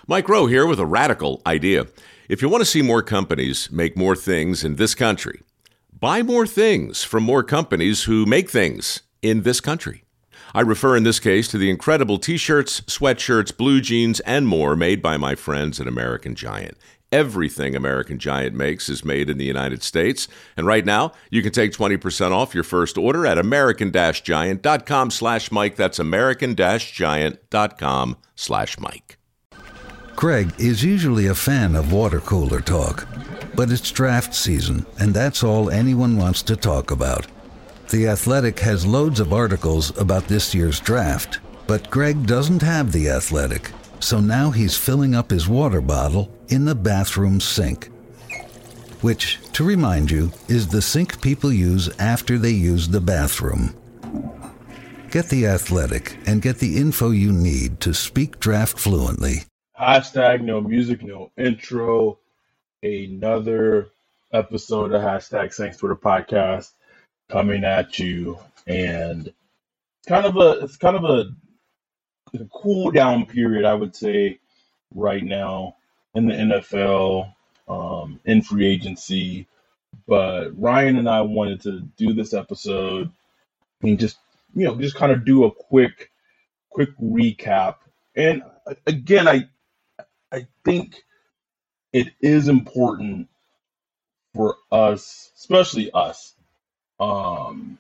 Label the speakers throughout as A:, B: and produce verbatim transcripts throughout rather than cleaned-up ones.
A: Mike Rowe here with a radical idea. If you want to see more companies make more things in this country, buy more things from more companies who make things in this country. I refer in this case to the incredible t-shirts, sweatshirts, blue jeans, and more made by my friends at American Giant. Everything American Giant makes is made in the United States. And right now, you can take twenty percent off your first order at american-giant.com slash Mike. That's american-giant.com slash Mike.
B: Craig is usually a fan of water cooler talk, but it's draft season, and that's all anyone wants to talk about. The Athletic has loads of articles about this year's draft, but Greg doesn't have The Athletic, so now he's filling up his water bottle in the bathroom sink, which, to remind you, is the sink people use after they use the bathroom. Get The Athletic and get the info you need to speak draft fluently.
C: Hashtag no music, no intro. Another episode of Hashtag Saints Twitter podcast coming at you, and it's kind of a it's kind of a, a cool down period, I would say, right now in the N F L, um, in free agency. But Ryan and I wanted to do this episode and just you know just kind of do a quick quick recap. And again, I. I think it is important for us, especially us, um,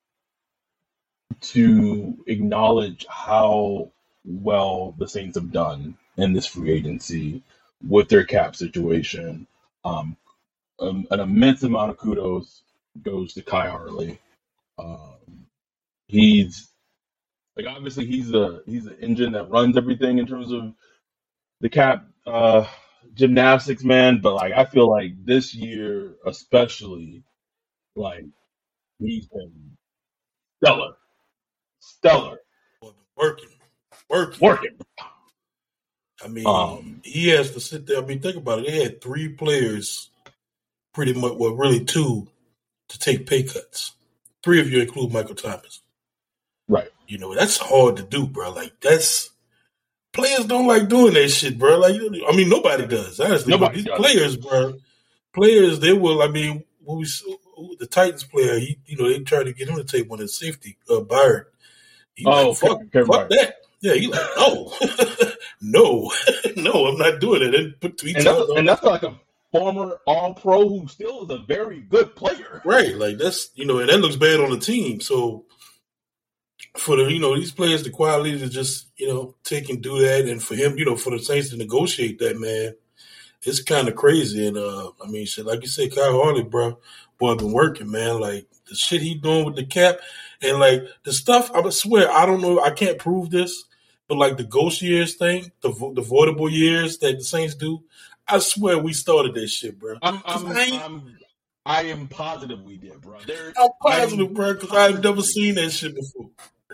C: to acknowledge how well the Saints have done in this free agency with their cap situation. Um, um, an immense amount of kudos goes to Kai Harley. Um, he's like obviously he's a he's an engine that runs everything in terms of the cap uh, gymnastics, man. But like, I feel like this year, especially, like he's been stellar, stellar,
D: working, working,
C: working.
D: I mean,
C: Um,
D: he has to sit there. I mean, think about it. They had three players, pretty much, well, really two, to take pay cuts. Three of you include Michael Thomas.
C: right.
D: You know, that's hard to do, bro. Like, that's players don't like doing that shit, bro. Like, I mean, nobody does. Honestly,
C: Nobody
D: but these
C: does.
D: players, bro, players, they will. I mean, when we the Titans player, he, you know, they tried to get him to take one of the safety, uh, Byard. He
C: Oh,
D: like, fuck,
C: Kevin
D: fuck
C: Byard.
D: that. Yeah, he like, no, no, no, I'm not doing it. And put three
C: And
D: times
C: that's,
D: on
C: and that's like a former All-Pro who still is a very good player.
D: right. Like that's you know, and that looks bad on the team. So for the you know these players, the quality to just you know take and do that, and for him, you know, for the Saints to negotiate that, man, it's kind of crazy. And uh, I mean, shit, like you said, Kyle Harley, bro, boy, been working, man. Like the shit he doing with the cap, and like the stuff. I swear, I don't know, I can't prove this, but like the ghost years thing, the vo- the voidable years that the Saints do, I swear we started that shit, bro.
C: I'm,
D: 'Cause
C: I'm,
D: I ain't-
C: I'm, I am positive we did, bro. There,
D: I'm positive,
C: I'm
D: bro, because I've never
C: positive.
D: seen that shit before.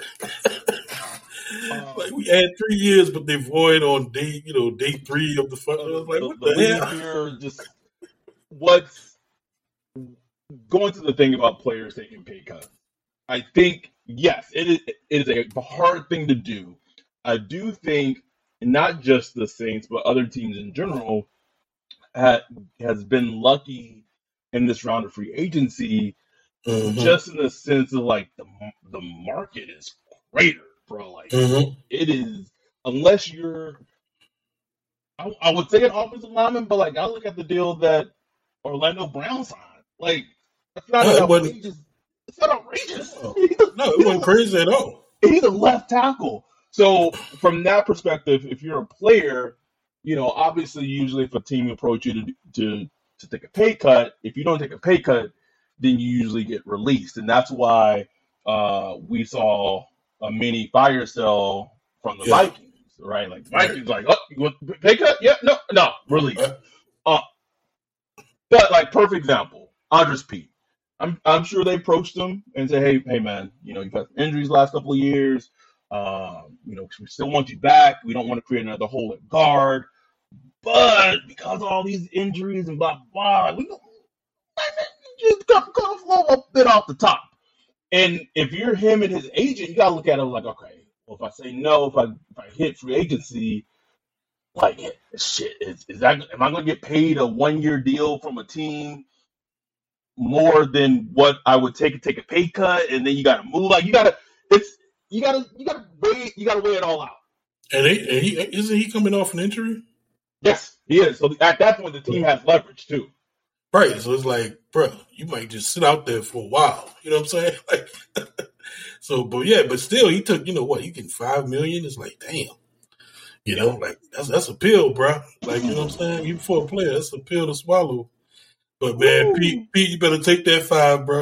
C: Um,
D: Like we had three years, but they void on day, you know, day three of the fun. I was like,
C: the,
D: what
C: the
D: the
C: league
D: hell?
C: here, just what's going to the thing about players taking pay cuts. I think yes, it is. It is a hard thing to do. I do think not just the Saints, but other teams in general ha, has been lucky in this round of free agency,
D: Mm-hmm.
C: just in the sense of like the the market is greater, bro. Like
D: Mm-hmm.
C: it is, unless you're, I, I would say an offensive lineman, but like I look at the deal that Orlando Brown signed. Like that's not
D: No,
C: an
D: it wasn't.
C: outrageous. It's not outrageous.
D: No,
C: He's a,
D: no, it
C: he's
D: wasn't
C: a,
D: crazy at all.
C: he's a left tackle. So from that perspective, if you're a player, you know, obviously, usually if a team approach you to to to take a pay cut, if you don't take a pay cut, then you usually get released, and that's why uh, we saw a mini fire sale from the
D: Yeah.
C: Vikings, right? Like the Vikings, like, oh, you want a pay cut? Yeah, no, no, release.
D: Uh,
C: Uh, but like perfect example, Andres Pete. I'm I'm sure they approached him and said, hey, hey man, you know, you've had injuries last couple of years. Um, you know, we still want you back. We don't want to create another hole at guard, but because of all these injuries and blah blah, we just come come a bit off the top. And if you're him and his agent, you gotta look at it like, okay, well, if I say no, if I if I hit free agency, Like, shit, is, is that am I going to get paid a one year deal from a team more than what I would take to take a pay cut, and then you got to move? Like, you got to, it's you got to you got to weigh you got to weigh it all out.
D: And, they, and he isn't he coming off an injury?
C: Yes, he is. So at that point, the team has leverage too.
D: Right. So it's like, bro, you might just sit out there for a while. You know what I'm saying? Like, so, but yeah, but still, he took, you know what? He getting five million. It's like, damn. You know, like that's that's a pill, bro. Like, you know what I'm saying? Even for a player, that's a pill to swallow. But man, Pete, Pete, you better take that five, bro.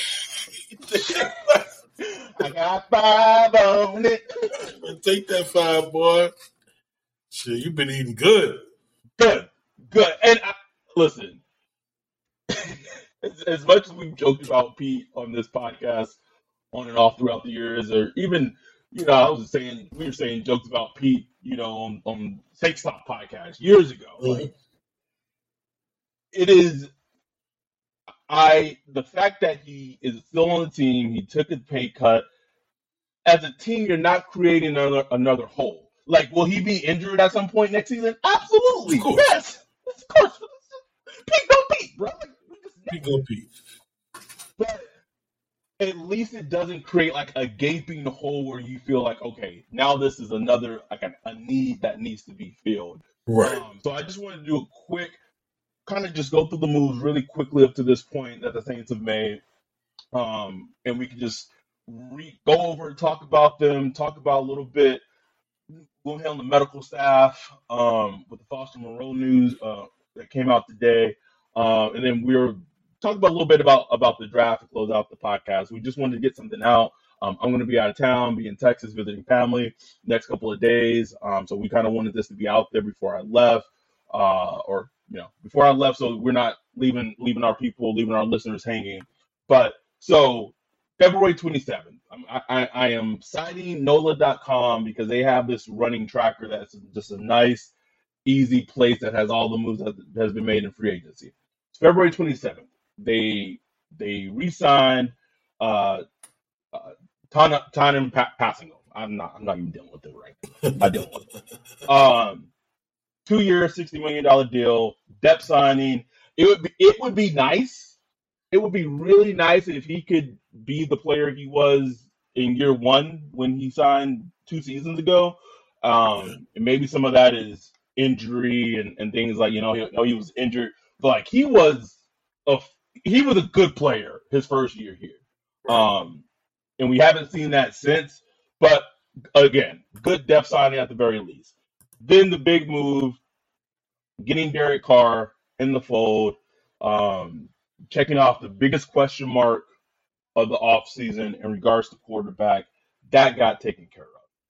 C: I got five on it.
D: Take that five, boy. Shit, you've been eating good.
C: Good, good. And I, listen, as, as much as we've joked about Pete on this podcast, on and off throughout the years, or even, you know, I was saying we were saying jokes about Pete, you know, on on Take Stop podcast years ago.
D: Mm-hmm.
C: Like, it is, I the fact that he is still on the team, he took a pay cut. As a team, you're not creating another another hole. Like, will he be injured at some point next season? Absolutely,
D: Of course.
C: yes, of course. Pete go Pete, bro. Like, we just
D: Pete go Pete.
C: But at least it doesn't create like a gaping hole where you feel like, okay, now this is another like a, a need that needs to be filled.
D: Right.
C: Um, so I just wanted to do a quick, kind of just go through the moves really quickly up to this point that the Saints have made, um, and we can just re- go over and talk about them, talk about a little bit. We'll hit on the medical staff um, with the Foster Moreau news uh, that came out today, uh, and then we were talking about a little bit about about the draft to close out the podcast. We just wanted to get something out. Um, I'm going to be out of town, be in Texas visiting family next couple of days, um, so we kind of wanted this to be out there before I left, uh, or you know, before I left, so we're not leaving leaving our people, leaving our listeners hanging. But so February twenty-seventh, I, I, I am citing N O L A dot com because they have this running tracker that's just a nice, easy place that has all the moves that has been made in free agency. It's February twenty-seventh. They they re-signed uh, uh, Tannen Passango. I'm not I'm not even dealing with it right now. I'm not dealing with it. Um, two year, sixty million dollar deal, depth signing. It would be it would be nice. It would be really nice if he could be the player he was in year one when he signed two seasons ago. Um, and maybe some of that is injury and, and things like, you know, he, he was injured, but like he was a he was a good player his first year here. Um, and we haven't seen that since. But again, good depth signing at the very least. Then the big move, getting Derek Carr in the fold, um, checking off the biggest question mark of the offseason in regards to quarterback. That got taken care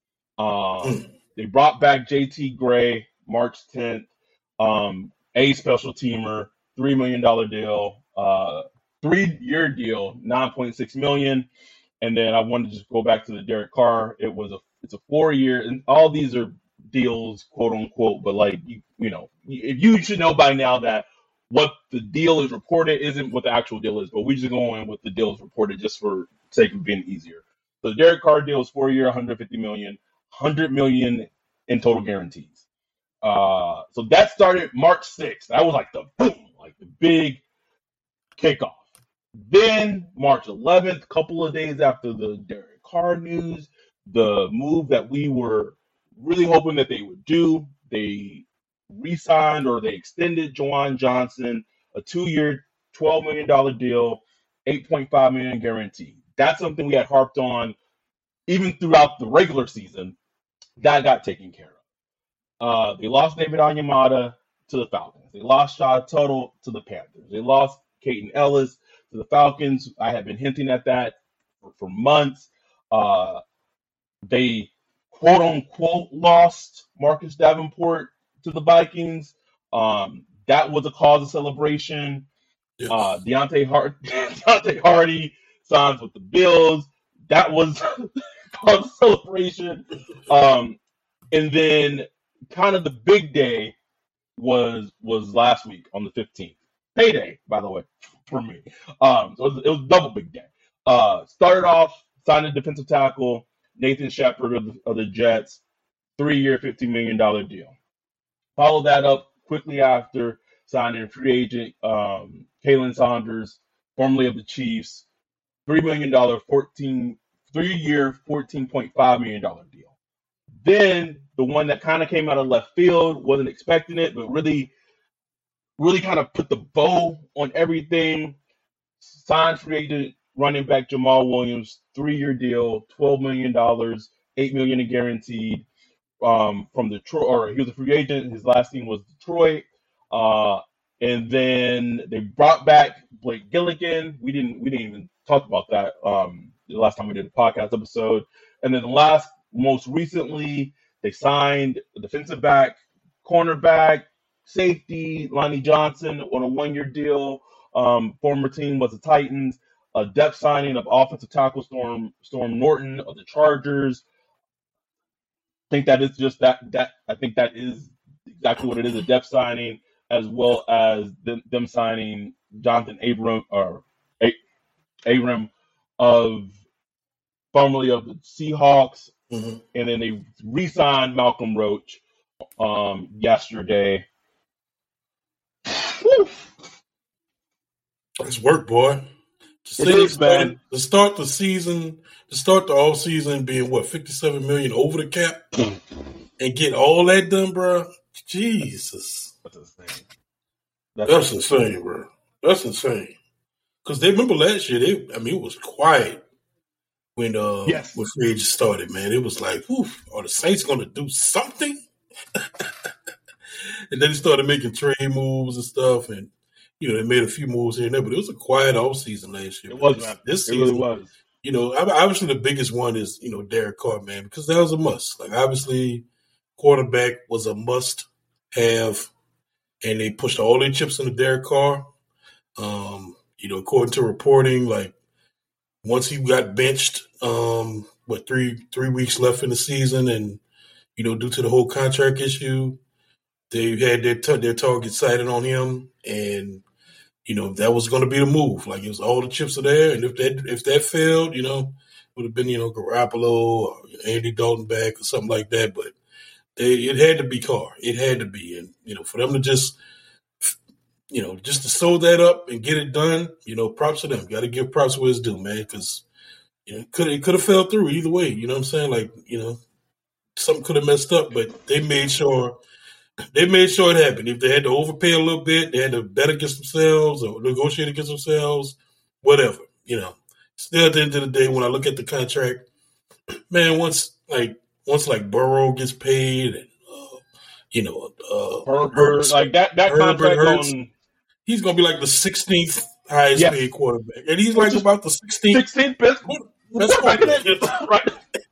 C: of. Um, they brought back J T Gray March tenth, um, a special teamer, three million dollars deal, uh, three-year deal, nine point six million dollars. And then I wanted to just go back to the Derek Carr. It was a it's a four-year, and all these are deals, quote unquote, but like you, you know, if you should know by now that what the deal is reported isn't what the actual deal is, but we just go in with the deal is reported just for sake of being easier. So the Derek Carr deal is four year, one hundred fifty million, one hundred million in total guarantees. Uh, so that started March sixth. That was like the boom, like the big kickoff. Then March eleventh, a couple of days after the Derek Carr news, the move that we were really hoping that they would do, they re-signed or they extended Juwan Johnson, a two-year, twelve million dollars deal, eight point five million dollars guarantee. That's something we had harped on even throughout the regular season. That got taken care of. Uh, they lost David Onyemata to the Falcons. They lost Shaw Tuttle to the Panthers. They lost Caden Ellis to the Falcons. I have been hinting at that for, for months. Uh, they quote unquote lost Marcus Davenport to the Vikings. Um, that was a cause of celebration.
D: Yes.
C: Uh, Deontay, Hard- Deontay Hardy signs with the Bills. That was cause of celebration. Um, and then kind of the big day was was last week on the fifteenth. Payday, by the way, for me. Um, so it was, it was a double big day. Uh, started off, signed a defensive tackle, Nathan Shepard of the, of the Jets, three-year, fifty million dollars deal. Follow that up quickly after signing free agent um, Kalen Saunders, formerly of the Chiefs, three million dollars, fourteen, three-year, fourteen point five million dollars deal. Then the one that kind of came out of left field, wasn't expecting it, but really, really kind of put the bow on everything. Signed free agent running back Jamal Williams, three-year deal, twelve million dollars, eight million dollars in guaranteed. Um, from Detroit, or he was a free agent. His last team was Detroit, uh, and then they brought back Blake Gilligan. We didn't, we didn't even talk about that um, the last time we did a podcast episode. And then the last, most recently, they signed a defensive back, cornerback, safety, Lonnie Johnson on a one-year deal. Um, former team was the Titans. A depth signing of offensive tackle Storm Storm Norton of the Chargers. I think that is just that that I think that is exactly what it is, a depth signing, as well as them, them signing Jonathan Abram or A- Abram of formerly of the Seahawks, mm-hmm. and then they re-signed Malcolm Roach um, yesterday. Woo.
D: It's work, boy. To,
C: it is,
D: started,
C: man.
D: to start the season, to start the off season being what fifty-seven million over the cap, and get all that done, bro. Jesus,
C: that's insane.
D: That's, That's insane, bro. That's insane. Because they remember last year, they I mean, it was quiet when uh
C: yes.
D: when free agents started. Man, it was like, oof, are the Saints going to do something? And then they started making trade moves and stuff, and you know, they made a few moves here and there, but it was a quiet off season last year.
C: It was,
D: this,
C: man.
D: This
C: it
D: season,
C: really was.
D: You know, obviously the biggest one is, you know, Derek Carr, man, because that was a must. Like, obviously, quarterback was a must-have, and they pushed all their chips into Derek Carr. Um, you know, according to reporting, like, once he got benched, um, what, three three weeks left in the season, and, you know, due to the whole contract issue, they had their, t- their target sighted on him, and you know, that was going to be the move. Like, it was all the chips are there, and if that if that failed, you know, would have been, you know, Garoppolo or Andy Dalton back or something like that. But they, it had to be Carr. It had to be. And, you know, for them to just, you know, just to sew that up and get it done, you know, props to them. Got to give props where it's due, man, because, you know, it could, it could have fell through either way. You know what I'm saying? Like, you know, something could have messed up, but they made sure – They made sure it happened. If they had to overpay a little bit, they had to bet against themselves or negotiate against themselves, whatever, you know. Still, at the end of the day, when I look at the contract, man, once like once like Burrow gets paid, and uh, you know, uh,
C: Herbert, Hurts, like that that contract
D: Hurts,
C: on,
D: he's gonna be like the sixteenth highest yes. paid quarterback, and he's like
C: Which
D: about the sixteenth
C: sixteenth best, best quarterback, right?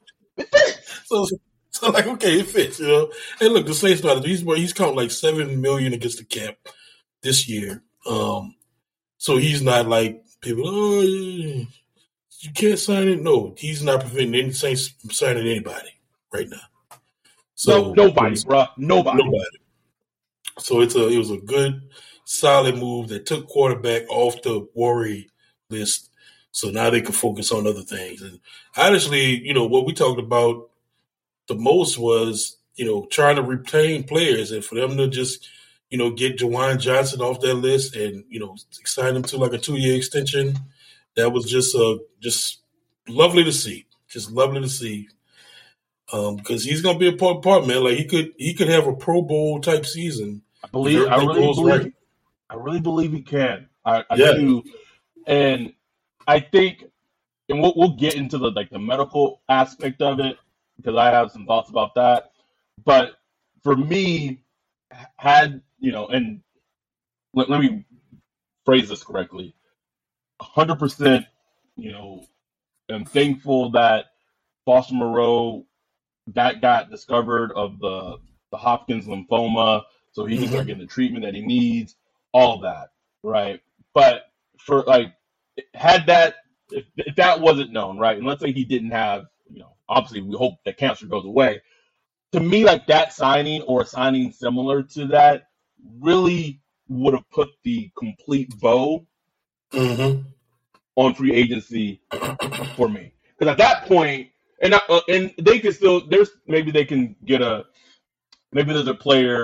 D: So. So, like, okay, it fits, you know. And look, the Saints started. He's he's counting like seven million against the cap this year. Um, so he's not like people. Oh, you can't sign it. No, he's not preventing any Saints from signing anybody right now. So
C: no, nobody, bro, nobody.
D: nobody. So it's a it was a good, solid move that took quarterback off the worry list. So now they can focus on other things. And honestly, you know what we talked about the most was, you know, trying to retain players, and for them to just, you know, get Juwan Johnson off that list and, you know, sign him to like a two-year extension. That was just uh, just lovely to see. Just lovely to see. Um, because he's gonna be a important part, man. Like he could he could have a Pro Bowl type season.
C: I believe I really believe right. I really believe he can. I, I yeah. do. And I think, and we'll we'll get into the like the medical aspect of it, because I have some thoughts about that. But for me, had, you know, and let, let me phrase this correctly, one hundred percent, you know, I'm thankful that Foster Moreau, that got discovered of the, the Hopkins lymphoma, so he can start getting the treatment that he needs, all that, right? But for, like, had that, if, if that wasn't known, right, and let's say he didn't have, you know, obviously we hope that cancer goes away. To me, like that signing or a signing similar to that really would have put the complete bow
D: mm-hmm.
C: on free agency for me. Because at that point, and I, uh, and they can still, there's maybe they can get a, maybe there's a player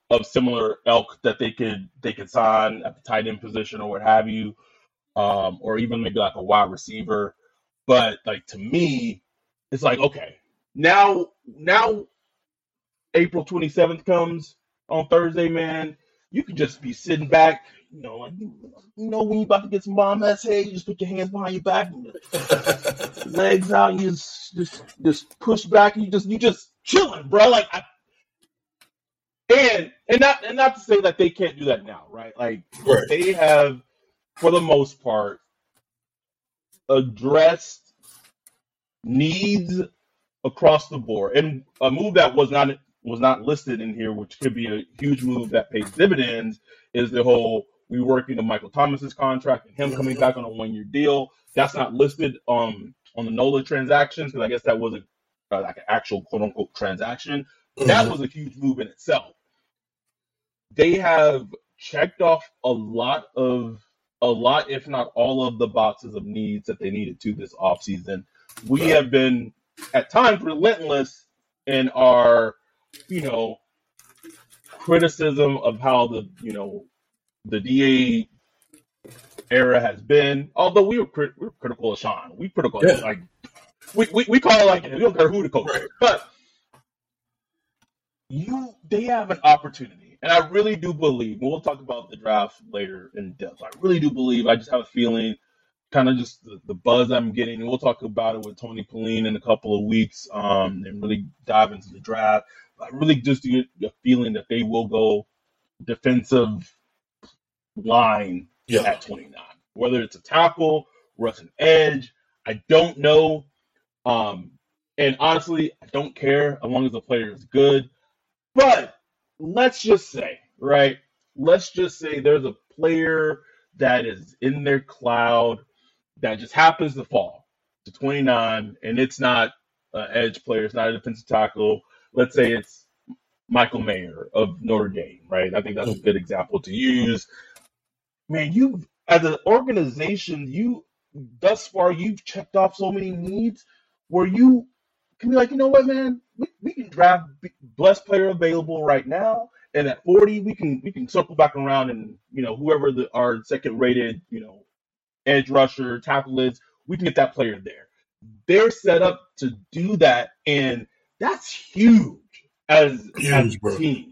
C: of similar ilk that they could they could sign at the tight end position or what have you, um, or even maybe like a wide receiver. But like to me, it's like okay, now now April twenty-seventh comes on Thursday, man. You could just be sitting back, you know, like you know when you about to get some bomb ass head, you just put your hands behind your back, and legs out, you just just just push back, and you just you just chilling, bro. Like, I, and and not and not to say that they can't do that now, right? Like
D: Right.
C: they have, for the most part, addressed needs across the board, and a move that was not was not listed in here, which could be a huge move that pays dividends, is the whole we working on Michael Thomas's contract and him coming back on a one year deal. That's not listed um on the NOLA transactions because I guess that was a uh, like an actual quote unquote transaction. But that
D: Mhm.
C: was a huge move in itself. They have checked off a lot of a lot, if not all of the boxes of needs that they needed to this offseason. We
D: Right.
C: have been at times relentless in our, you know, criticism of how the, you know, the D A era has been. Although we were, crit- we were critical of Sean, we critical
D: Yeah.
C: like we, we we call it like we don't care who the coach
D: Right.
C: is, but you they have an opportunity, and I really do believe. We'll talk about the draft later in depth. I really do believe. I just have a feeling, kind of just the, the buzz I'm getting, and we'll talk about it with Tony Pauline in a couple of weeks, um, and really dive into the draft. I really just get a feeling that they will go defensive line
D: Yeah.
C: at twenty-nine. Whether it's a tackle or it's an edge, I don't know. Um, and honestly, I don't care as long as the player is good. But let's just say, right? Let's just say there's a player that is in their cloud that just happens to fall to twenty-nine, and it's not an edge player, it's not a defensive tackle. Let's say it's Michael Mayer of Notre Dame, right? I think that's a good example to use. Man, you as an organization, you thus far you've checked off so many needs where you can be like, you know what, man, we, we can draft b- best player available right now, and at forty, we can we can circle back around and you know whoever the our second rated you know edge rusher tackle is, we can get that player there. They're set up to do that, and that's huge as as
D: Huge,
C: a
D: bro.
C: team.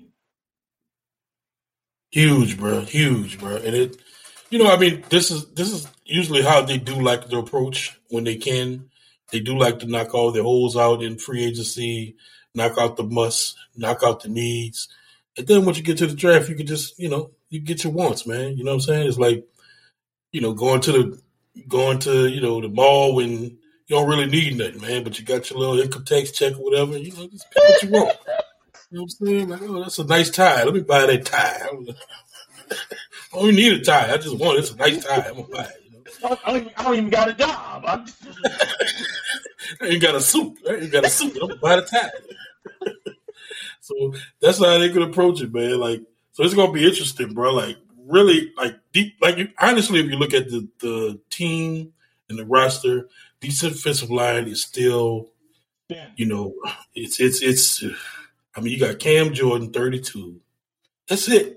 D: Huge, bro. Huge, bro. And it, you know, I mean, this is this is usually how they do like to approach when they can. They do like to knock all their holes out in free agency, knock out the musts, knock out the needs. And then once you get to the draft, you can just, you know, you get your wants, man. You know what I'm saying? It's like, you know, going to the going to, you know, the mall when you don't really need nothing, man, but you got your little income tax check or whatever, you know, just pick what you want. You know what I'm saying? Like, oh, that's a nice tie. Let me buy that tie. I don't even need a tie. I just want it. It's a nice tie. I'm gonna buy it. You know?
C: I don't, even, I don't even got a job. I'm just,
D: I ain't got a suit. I ain't got a suit. I'm gonna buy the tie. So that's how they could approach it, man. Like, so it's gonna be interesting, bro. Like, really, like deep. Like, you, honestly, if you look at the the team and the roster, the defensive line is still, you know, it's it's it's. I mean, you got Cam Jordan, thirty-two. That's it.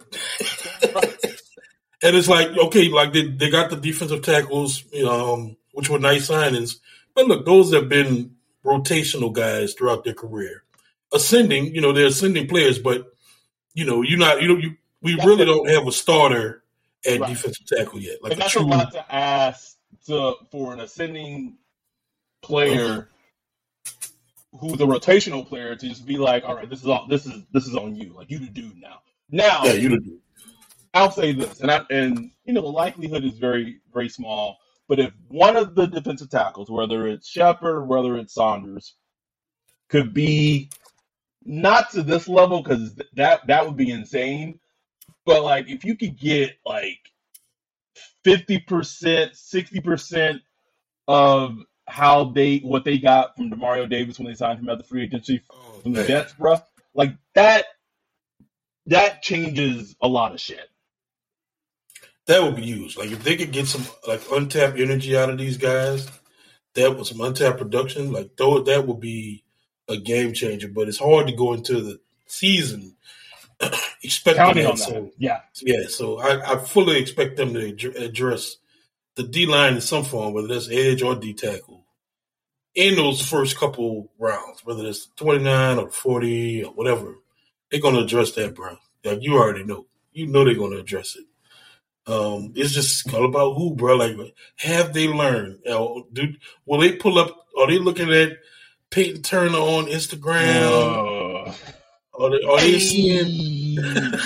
D: And it's like, okay, like they, they got the defensive tackles, you know, um, which were nice signings. But look, those have been rotational guys throughout their career. Ascending, you know, they're ascending players, but, you know, you're not, you know, you, we
C: That's
D: really
C: a-
D: don't have a starter at
C: Right.
D: defensive tackle yet. Like
C: and
D: a
C: that's
D: true,
C: a lot to ask to for an ascending player who's a rotational player to just be like, all right, this is all this is this is on you, like you the dude now. Now,
D: yeah, you do.
C: I'll say this, and I, and you know the likelihood is very very small. But if one of the defensive tackles, whether it's Shepard, whether it's Saunders, could be not to this level because that that would be insane. But like if you could get like fifty percent, sixty percent of how they what they got from Demario Davis when they signed him at the free agency
D: Oh,
C: from the
D: man.
C: Jets, bro, like that that changes a lot of shit.
D: That would be huge. Like if they could get some like untapped energy out of these guys, that was some untapped production. Like though that would be a game changer. But it's hard to go into the season expecting
C: Counting
D: that.
C: on that.
D: So
C: Yeah.
D: yeah, so I, I fully expect them to ad- address the D line in some form, whether that's edge or D tackle, in those first couple rounds, whether it's twenty-nine or forty or whatever. They're gonna address that, bro. Like you already know. You know they're gonna address it. Um, it's just all about who, bro. Like, have they learned? You know, do, will they pull up? Are they looking at Peyton Turner on Instagram?
C: Uh,
D: Are they, are they seeing?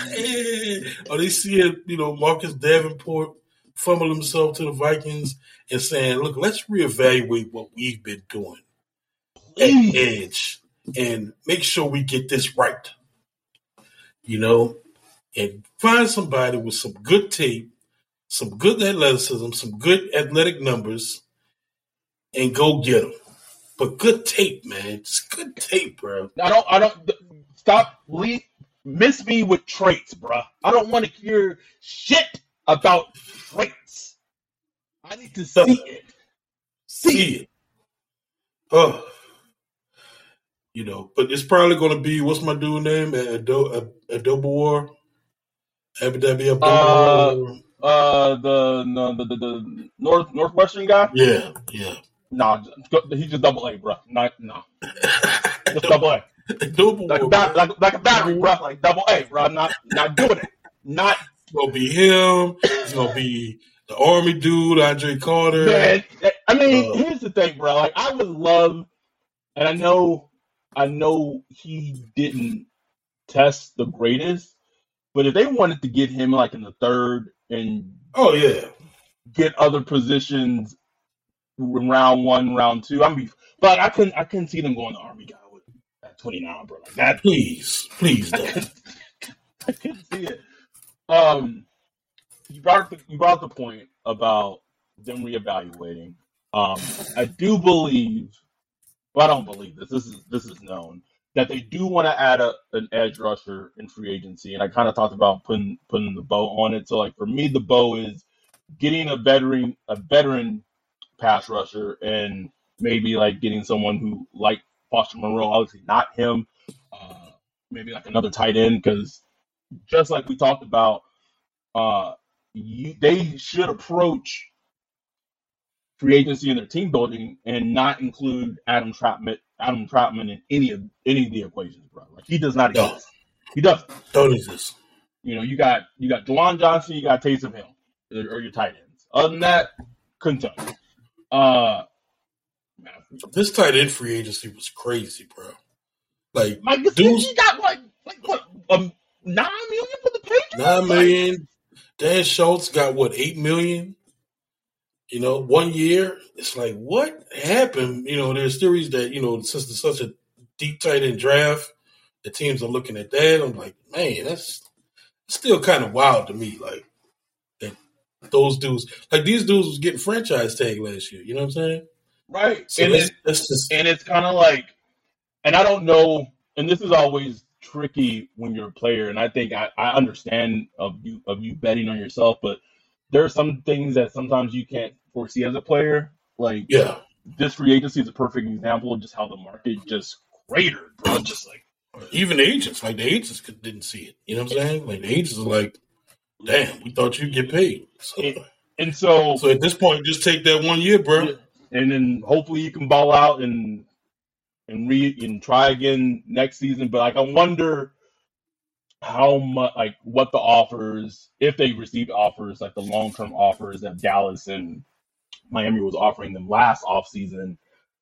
D: Are they seeing? You know, Marcus Davenport fumble himself to the Vikings and saying, "Look, let's reevaluate what we've been doing at edge and make sure we get this right." You know, and find somebody with some good tape, some good athleticism, some good athletic numbers, and go get them. But good tape, man. Just good tape, bro.
C: I don't. I don't. Stop. Leave, miss me with traits, bro. I don't want to hear shit about traits. I need to see it. See,
D: See it. Oh. You know, but it's probably going to be, what's my dude name? Ado- Adobe War? Abu Dhabi
C: Uh, uh, the, the, the, the, the North Northwestern guy?
D: Yeah, yeah.
C: Nah, he's just double A, bro. Not, no. Just double A.
D: Adobe
C: Like,
D: War,
C: a bat,
D: bro.
C: like, like a battery, bro. Like double A, bro. I'm not, not doing it. Not.
D: It's going to be him. It's going to be the Army dude, Andre Carter.
C: Man, I mean,
D: Uh,
C: here's the thing, bro. Like, I would love, and I know, I know he didn't test the greatest, but if they wanted to get him like in the third and
D: Oh, yeah.
C: get other positions in round one, round two, I'm be, but I couldn't, I couldn't see them going the Army guy with at twenty-nine, bro. Like that,
D: Please, please
C: I
D: don't.
C: couldn't, I couldn't see it. Um, you brought up the, you brought up the point about them reevaluating. Um, I do believe. Well, I don't believe this. This is this is known that they do want to add a, an edge rusher in free agency, and I kind of talked about putting putting the bow on it. So, like for me, the bow is getting a veteran a veteran pass rusher, and maybe like getting someone who like Foster Moreau, obviously not him, uh, maybe like another tight end, because just like we talked about, uh, you, they should approach free agency in their team building and not include Adam Troutman, Adam Troutman in any of any of the equations, bro. Like he does not
D: No.
C: exist. He doesn't.
D: Don't exist.
C: You know, you got you got Juwan Johnson, you got Taysom Hill, or, or your tight ends. Other than that, couldn't tell you. Uh, man,
D: This tight end free agency was crazy, bro. Like,
C: Mike
D: dudes,
C: Gesicki got like like what um nine million for the Patriots?
D: nine million. Dan Schultz got what, eight million? You know, one year. It's like, what happened? You know, there's theories that, you know, since there's such a deep tight end draft, the teams are looking at that. I'm like, man, that's still kind of wild to me. Like, that those dudes, like these dudes was getting franchise tag last year. You know what I'm saying?
C: Right.
D: So
C: and
D: that's,
C: it's,
D: that's just,
C: and it's kind of like, and I don't know, and this is always tricky when you're a player, and I think I, I understand of you of you betting on yourself, but there are some things that sometimes you can't foresee as a player. Like,
D: yeah.
C: this free agency is a perfect example of just how the market just cratered, bro. Just like,
D: Even the agents, like the agents could- didn't see it. You know what I'm saying? Like the agents are like, damn, we thought you'd get paid. So,
C: and, and so,
D: so at this point, just take that one year, bro.
C: and then hopefully you can ball out and and re and try again next season. But like, I wonder how much, like, what the offers, if they received offers, like the long term offers that Dallas and Miami was offering them last offseason,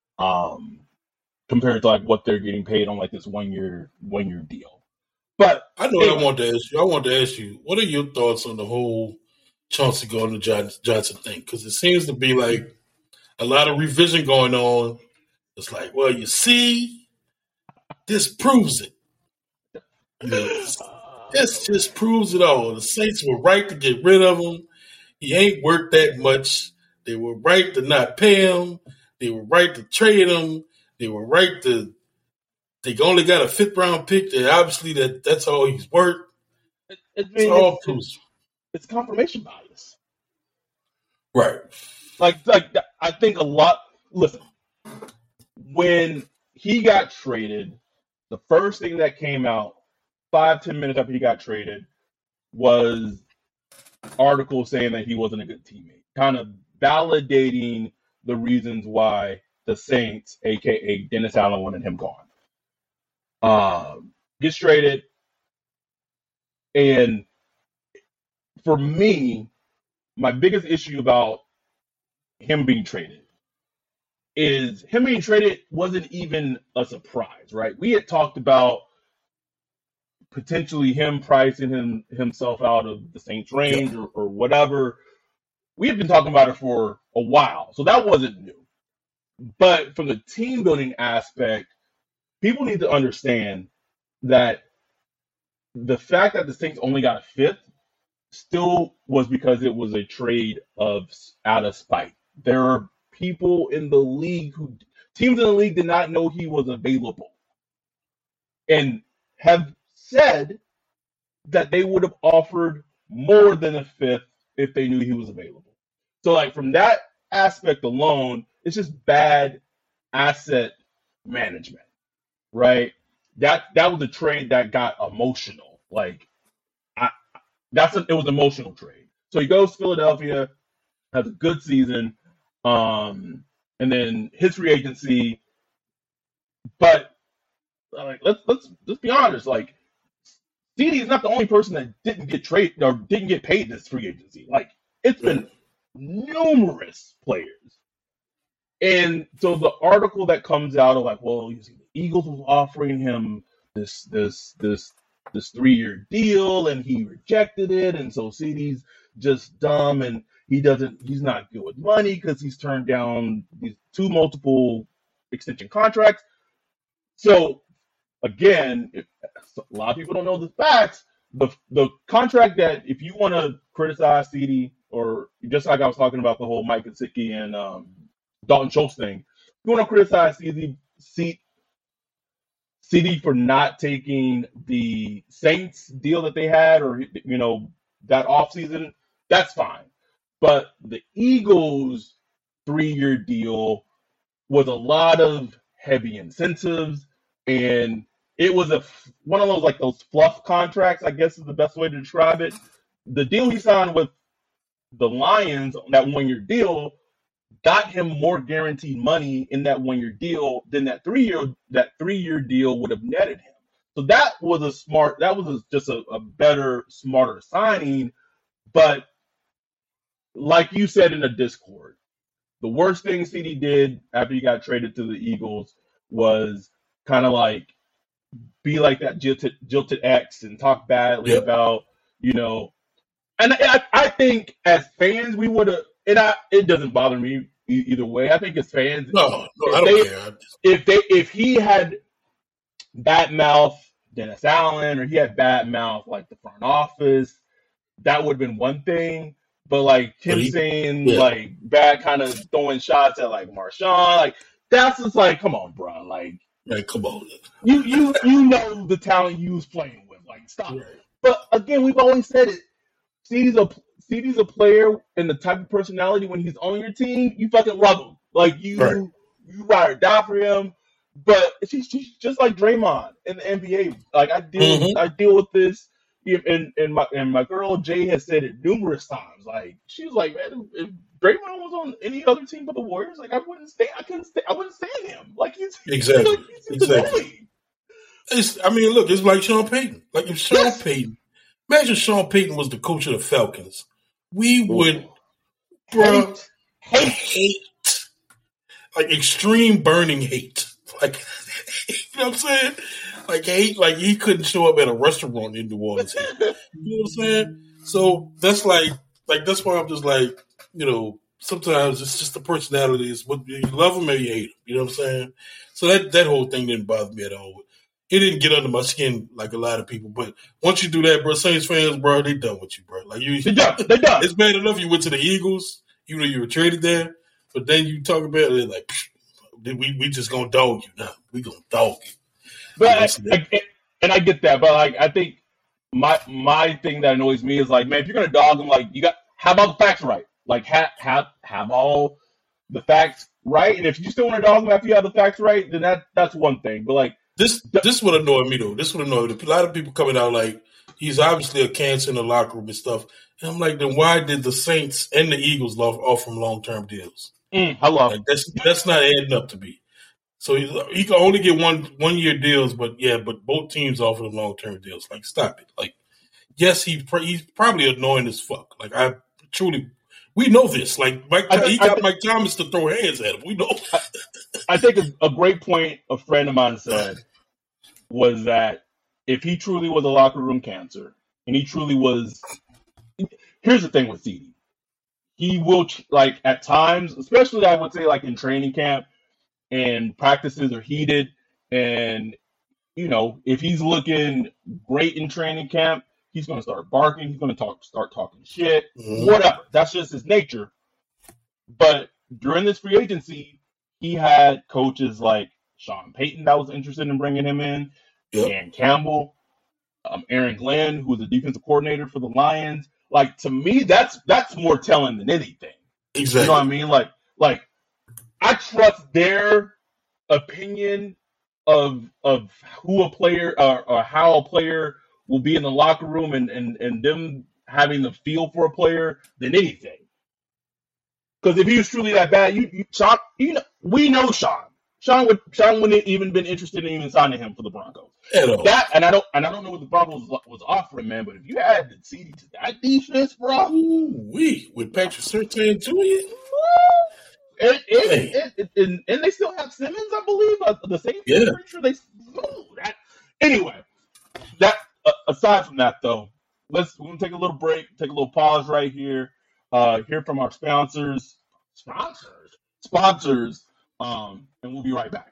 C: um, compared to like what they're getting paid on like this one year one year deal. But
D: I know what
C: anyway.
D: I want to ask you. I want to ask you, what are your thoughts on the whole Chauncey Gardner Johnson thing? Because it seems to be like a lot of revision going on. It's like, well, you see, this proves it. You know, this just proves it all. The Saints were right to get rid of him. He ain't worth that much. They were right to not pay him. They were right to trade him. They were right to. They only got a fifth round pick. That obviously that that's all he's worth.
C: It, it,
D: It's all
C: it's,
D: proves.
C: it's, it's confirmation bias.
D: Right.
C: Like, like I think a lot. Listen, when he got traded, the first thing that came out five, ten minutes after he got traded was articles saying that he wasn't a good teammate, kind of validating the reasons why the Saints, aka Dennis Allen, wanted him gone. Um, gets traded, and for me, my biggest issue about him being traded is him being traded wasn't even a surprise, right? We had talked about potentially him pricing him, himself out of the Saints range or, or whatever. We had been talking about it for a while, so that wasn't new. But from the team building aspect, people need to understand that the fact that the Saints only got a fifth still was because it was a trade of out of spite. There are people in the league who teams in the league did not know he was available and have said that they would have offered more than a fifth if they knew he was available. So like from that aspect alone, it's just bad asset management, right? That that was a trade that got emotional. Like I that's a, it was an emotional trade. So he goes to Philadelphia, has a good season, um, and then his free agency. But like let's let's let's be honest, like CeeDee is not the only person that didn't get traded or didn't get paid this free agency. Like it's been numerous players. And so the article that comes out of like, well, you see, the Eagles was offering him this this this this three year deal, and he rejected it, and so CeeDee's just dumb, and he doesn't, he's not good with money because he's turned down these two multiple extension contracts. So again, if, a lot of people don't know the facts. The the contract that if you want to criticize CeeDee, or just like I was talking about the whole Mike Gesicki and um, Dalton Schultz thing, you want to criticize CeeDee, CeeDee for not taking the Saints deal that they had, or you know that offseason, that's fine. But the Eagles three-year deal was a lot of heavy incentives, and it was a one of those like those fluff contracts, I guess is the best way to describe it. The deal he signed with the Lions, that one-year deal, got him more guaranteed money in that one-year deal than that three-year that three-year deal would have netted him. So that was a smart, that was a, just a, a better, smarter signing. But like you said in the Discord, the worst thing CeeDee did after he got traded to the Eagles was kind of like be like that jilted, jilted ex and talk badly yep. about, you know, and I, I think as fans we would have, and I, it doesn't bother me e- either way. I think as fans,
D: no, no,
C: if
D: I don't
C: they,
D: care. Just...
C: If they, if he had bad mouth Dennis Allen, or he had bad mouth like the front office, that would have been one thing. But like him he, saying yeah. like bad kind of throwing shots at like Marshawn, like that's just like, come on, bro, like,
D: man, come on,
C: you you you know the talent you was playing with, like stop.
D: Right.
C: But again, we've always said it. CeeDee's a CeeDee's a player and the type of personality when he's on your team, you fucking love him. Like you,
D: right.
C: you ride or die for him. But she's, she's just like Draymond in the N B A. Like I deal, mm-hmm. I deal with this, and and my and my girl Jay has said it numerous times. Like she was like, man, if Draymond was on any other team but the Warriors, like I wouldn't stay. I couldn't stay. I wouldn't stand him. Like he's
D: exactly,
C: like, he's
D: exactly. It's, I mean, look, it's like Sean Payton. Like if Sean
C: yes.
D: Payton. Imagine Sean Payton was the coach of the Falcons. We would, bro, hate, hate, like extreme burning hate. Like, you know what I'm saying? Like hate, like he couldn't show up at a restaurant in New Orleans. You know what I'm saying? So that's like, like that's why I'm just like, you know, sometimes it's just the personality. Is what you love him or you hate him. You know what I'm saying? So that that whole thing didn't bother me at all. It didn't get under my skin like a lot of people, but once you do that, bro, Saints fans, bro, they done with you, bro. Like you,
C: they done. They done.
D: It's bad enough you went to the Eagles, you know, you were traded there, but then you talk about it like, we we just gonna dog you now. We gonna dog you.
C: But I, I, and I get that, but like I think my my thing that annoys me is like, man, if you're gonna dog them, like you got have all the facts right, like have have have all the facts right, and if you still want to dog them after you have the facts right, then that that's one thing. But like.
D: this this would annoy me though. This would annoy me. A lot of people coming out like he's obviously a cancer in the locker room and stuff. And I'm like, then why did the Saints and the Eagles offer him long term deals?
C: Mm, hello.
D: Like, that's that's not adding up to me. So he, he can only get one one year deals, but yeah, but both teams offer him long term deals. Like, stop it. Like, yes, he he's probably annoying as fuck. Like, I truly, we know this. Like, Mike,
C: I,
D: he
C: I,
D: got
C: I,
D: Mike Thomas to throw hands at him. We know.
C: I, I think a, a great point a friend of mine said was that if he truly was a locker room cancer, and he truly was, here's the thing with C D. He will, like, at times, especially I would say like in training camp and practices are heated, and, you know, if he's looking great in training camp, he's going to start barking, he's going to talk, start talking shit, mm-hmm. whatever. That's just his nature. But during this free agency, he had coaches like Sean Payton that was interested in bringing him in, yep. Dan Campbell, um, Aaron Glenn, who was the defensive coordinator for the Lions. Like, to me, that's that's more telling than anything.
D: Exactly.
C: You know what I mean? Like, like I trust their opinion of of who a player uh, or how a player will be in the locker room and, and, and them having the feel for a player than anything. Because if he was truly that bad, you, you Sean, you know, we know Sean. Sean would Sean wouldn't even been interested in even signing him for the Broncos. That and I don't and I don't know what the Broncos was offering, man. But if you had the C D to that defense, bro,
D: we with Patrick Surtain to you,
C: and, and, and, and, and they still have Simmons, I believe, uh, the same.
D: Yeah.
C: I'm pretty sure they. Oh, that, anyway, that uh, aside from that though, let's we're gonna take a little break, take a little pause right here. Uh, hear from our sponsors, sponsors, sponsors. Um, and we'll be right back.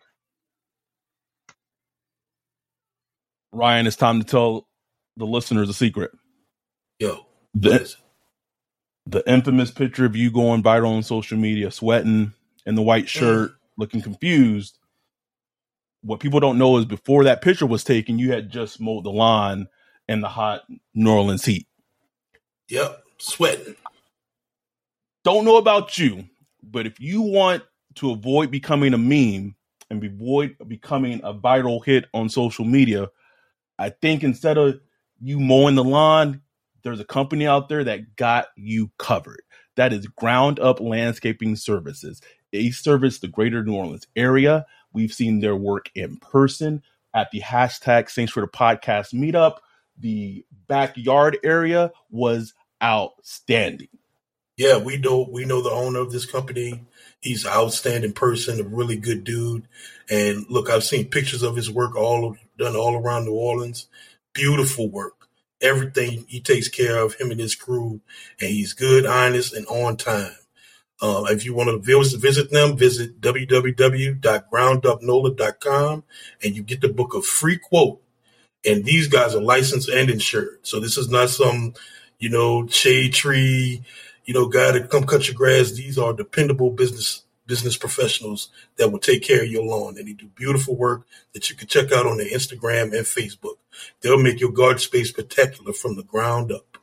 C: Ryan, it's time to tell the listeners a secret.
D: Yo,
C: the, the infamous picture of you going viral on social media, sweating in the white shirt, mm. looking confused. What people don't know is before that picture was taken, you had just mowed the lawn in the hot New Orleans heat.
D: Yep, sweating.
C: Don't know about you, but if you want to avoid becoming a meme and avoid becoming a viral hit on social media, I think instead of you mowing the lawn, there's a company out there that got you covered. That is Ground Up Landscaping Services. They service the greater New Orleans area. We've seen their work in person at the hashtag Saints for the Podcast meetup. The backyard area was outstanding.
D: Yeah, we know we know the owner of this company. He's an outstanding person, a really good dude. And look, I've seen pictures of his work all done all around New Orleans. Beautiful work. Everything he takes care of, him and his crew, and he's good, honest, and on time. Uh, if you want to visit, visit them, visit w w w dot ground up nola dot com, and you get the book a free quote. And these guys are licensed and insured. So this is not some, you know, shade tree, you know, guy to come cut your grass. These are dependable business business professionals that will take care of your lawn. And they do beautiful work that you can check out on their Instagram and Facebook. They'll make your garden space spectacular from the ground up.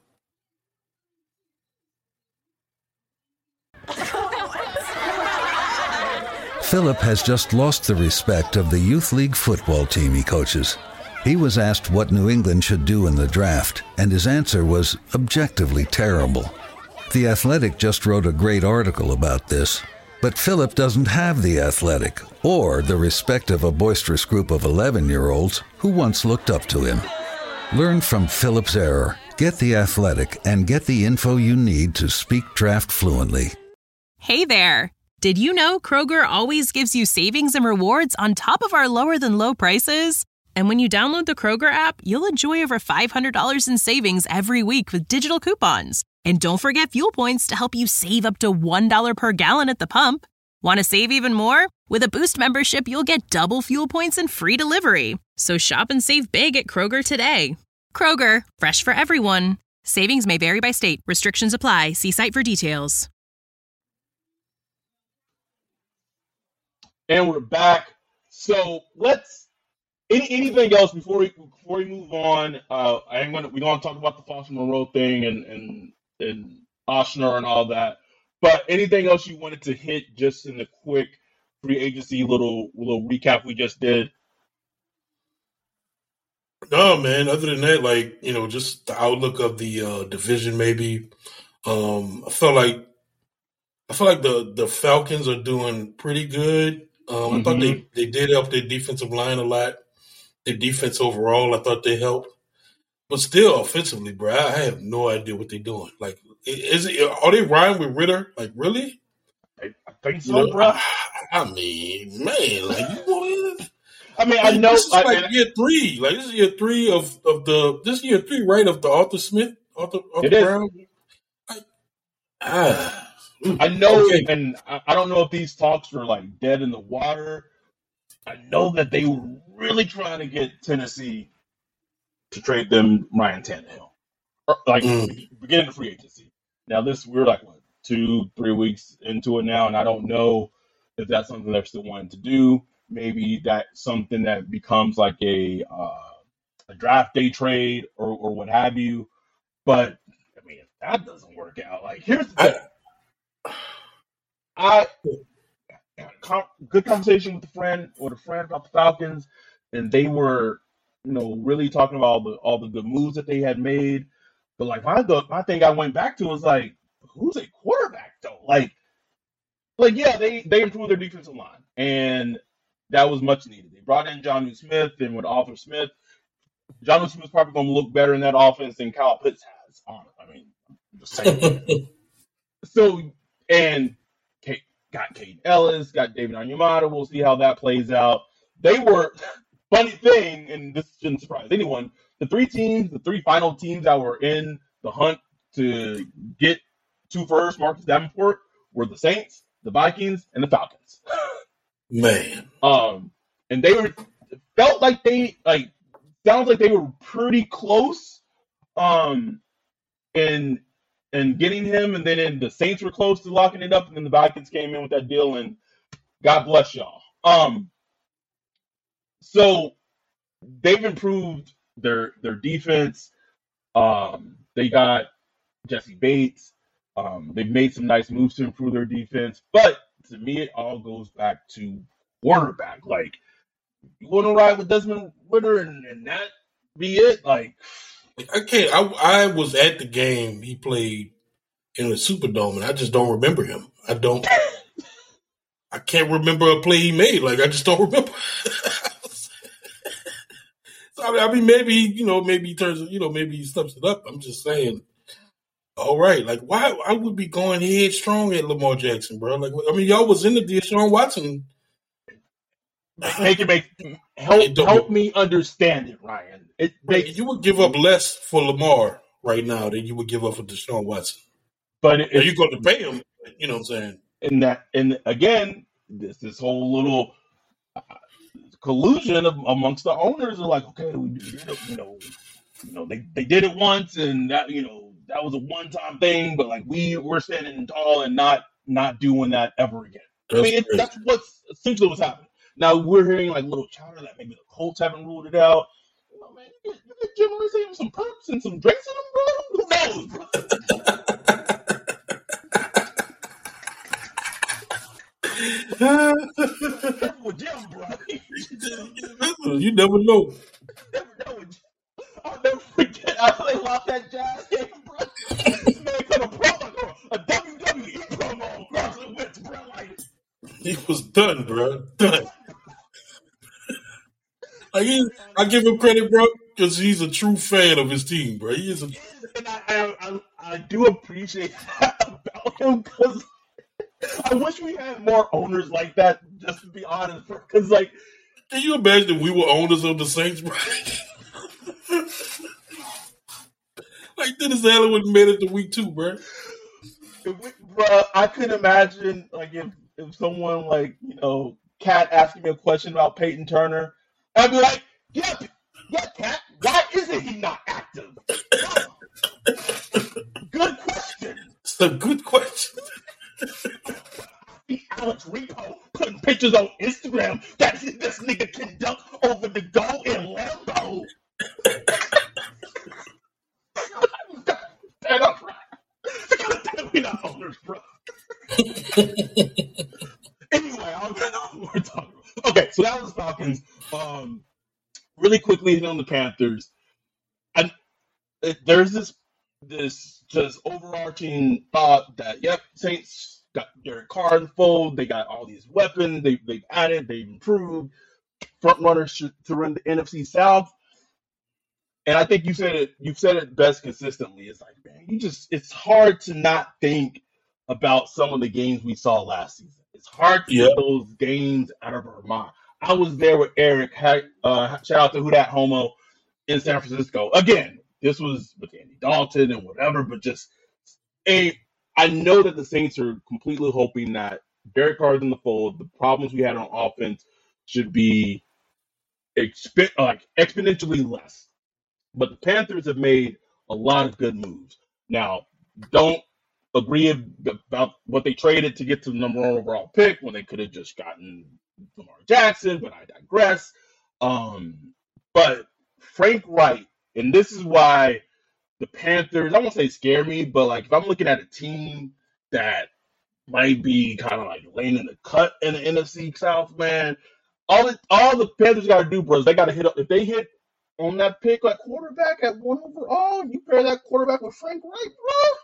B: Philip has just lost the respect of the youth league football team he coaches. He was asked what New England should do in the draft, and his answer was objectively terrible. The Athletic just wrote a great article about this, but Philip doesn't have the Athletic or the respect of a boisterous group of eleven-year-olds who once looked up to him. Learn from Philip's error, get the Athletic, and get the info you need to speak draft fluently.
E: Hey there! Did you know Kroger always gives you savings and rewards on top of our lower-than-low prices? And when you download the Kroger app, you'll enjoy over five hundred dollars in savings every week with digital coupons. And don't forget fuel points to help you save up to one dollar per gallon at the pump. Want to save even more? With a Boost membership, you'll get double fuel points and free delivery. So shop and save big at Kroger today. Kroger, fresh for everyone. Savings may vary by state. Restrictions apply. See site for details.
C: And we're back. So let's any, anything else before we before we move on. Uh, I'm gonna we're gonna talk about the Foster Moreau thing and and and Ochsner and all that. But anything else you wanted to hit just in the quick free agency little little recap we just did?
D: No, man. Other than that, like, you know, just the outlook of the uh, division, maybe. Um, I felt like I feel like the, the Falcons are doing pretty good. Um, mm-hmm. I thought they, they did help their defensive line a lot. Their defense overall, I thought they helped. But still, offensively, bro, I have no idea what they're doing. Like, is it are they riding with Ritter? Like, really?
C: I, I think so, you know, bro.
D: I, I mean, man, like, you know,
C: I mean, I know.
D: This is
C: I,
D: like
C: I,
D: year three. Like, this is year three of, of the this is year three, right? Of the Arthur Smith, Arthur, Arthur Brown. I,
C: ah, I know, okay. And I, I don't know if these talks were like dead in the water. I know that they were really trying to get Tennessee to trade them Ryan Tannehill, or, like mm. beginning of free agency. Now this we're like what two, three weeks into it now, and I don't know if that's something they're still wanting to do. Maybe that's something that becomes like a uh, a draft day trade or or what have you. But I mean, if that doesn't work out, like here's the thing. I had a good conversation with a friend with a friend about the Falcons, and they were, you know, really talking about all the all the good moves that they had made. But like my my thing I went back to was like, who's a quarterback though? Like, like yeah, they they improved their defensive line, and that was much needed. They brought in Jonnu Smith, and with Arthur Smith, Jonnu Smith's probably going to look better in that offense than Kyle Pitts has. I mean, I'm just saying. So and. Got Caden Ellis, got David Onyemata. We'll see how that plays out. They were, funny thing, and this shouldn't surprise anyone, the three teams, the three final teams that were in the hunt to get to first Marcus Davenport were the Saints, the Vikings, and the Falcons.
D: Man.
C: Um, and they were, felt like they, like, sounds like they were pretty close um, in and getting him, and then in the Saints were close to locking it up, and then the Vikings came in with that deal, and God bless y'all. Um, so they've improved their their defense. Um, they got Jesse Bates. Um, they've made some nice moves to improve their defense, but to me, it all goes back to quarterback. Like, you want to ride with Desmond Ridder and, and that be it? Like,
D: I can't. I I was at the game he played in the Superdome, and I just don't remember him. I don't. I can't remember a play he made. Like, I just don't remember. So I mean, I mean, maybe you know, maybe he turns, you know, maybe he steps it up. I'm just saying. All right, like why I would be going headstrong at Lamar Jackson, bro? Like, I mean, y'all was in the Deshaun Watson.
C: Make it make help it help me understand it, Ryan. It makes,
D: you would give up less for Lamar right now than you would give up for Deshaun Watson.
C: But it,
D: you're going to pay him, you know what I'm saying?
C: And that, and again, this this whole little uh, collusion of, amongst the owners are like, okay, we did it, you know, you know, they, they did it once, and that, you know, that was a one time thing, but like we we're standing tall and not not doing that ever again. That's I mean, it, that's what's essentially what's happening. Now we're hearing like little chatter that maybe the Colts haven't ruled it out. You know, man, you get, you get Jim Irsay with some perks and some drinks in them, bro. Who knows, bro? With Jim, bro.
D: You never know.
C: Never know. I'll never forget how they lost that Jazz game, bro. This man put a promo, a W W E promo on Carson Wentz, bro. Like,
D: he was done, bro. Done. Like he, I give him credit, bro, because he's a true fan of his team, bro. He is a.
C: And I, I, I, I do appreciate that about him because I wish we had more owners like that. Just to be honest, because like,
D: can you imagine if we were owners of the Saints, bro? Like Dennis Allen would have made it to week two, bro.
C: If we, bro, I could imagine like if if someone like you know Cat asking me a question about Peyton Turner, I'd be like, yeah, yeah, Cat, why isn't he not active? Good question.
D: It's a good question.
C: Alex Repo putting pictures on Instagram that this nigga can dunk over the goal in Lambeau. Stand up, bro. We're not owners, bro. Anyway, I don't know what we're talking about. Okay, so that was Falcons. Um, really quickly on the Panthers, and there's this this just overarching thought that yep, Saints got Derek Carr in the fold. They got all these weapons. They they've added. They've improved. Front runners to, to run the N F C South. And I think you said it. You've said it best consistently. It's like, man, you just. It's hard to not think about some of the games we saw last season. It's hard to
D: Yeah.
C: get those games out of our mind. I was there with Eric. Uh, shout out to Who Dat Homo in San Francisco. Again, this was with Andy Dalton and whatever, but just a. I know that the Saints are completely hoping that Derek Carr's in the fold. The problems we had on offense should be exp- like exponentially less. But the Panthers have made a lot of good moves. Now, don't agree about what they traded to get to the number one overall pick when they could have just gotten Lamar Jackson, but I digress. Um, but Frank Reich, and this is why the Panthers, I won't say scare me, but like if I'm looking at a team that might be kind of like laying in the cut in the N F C South, man, all the, all the Panthers got to do, bros, they got to hit up. If they hit on that pick like quarterback at one overall, you pair that quarterback with Frank Reich,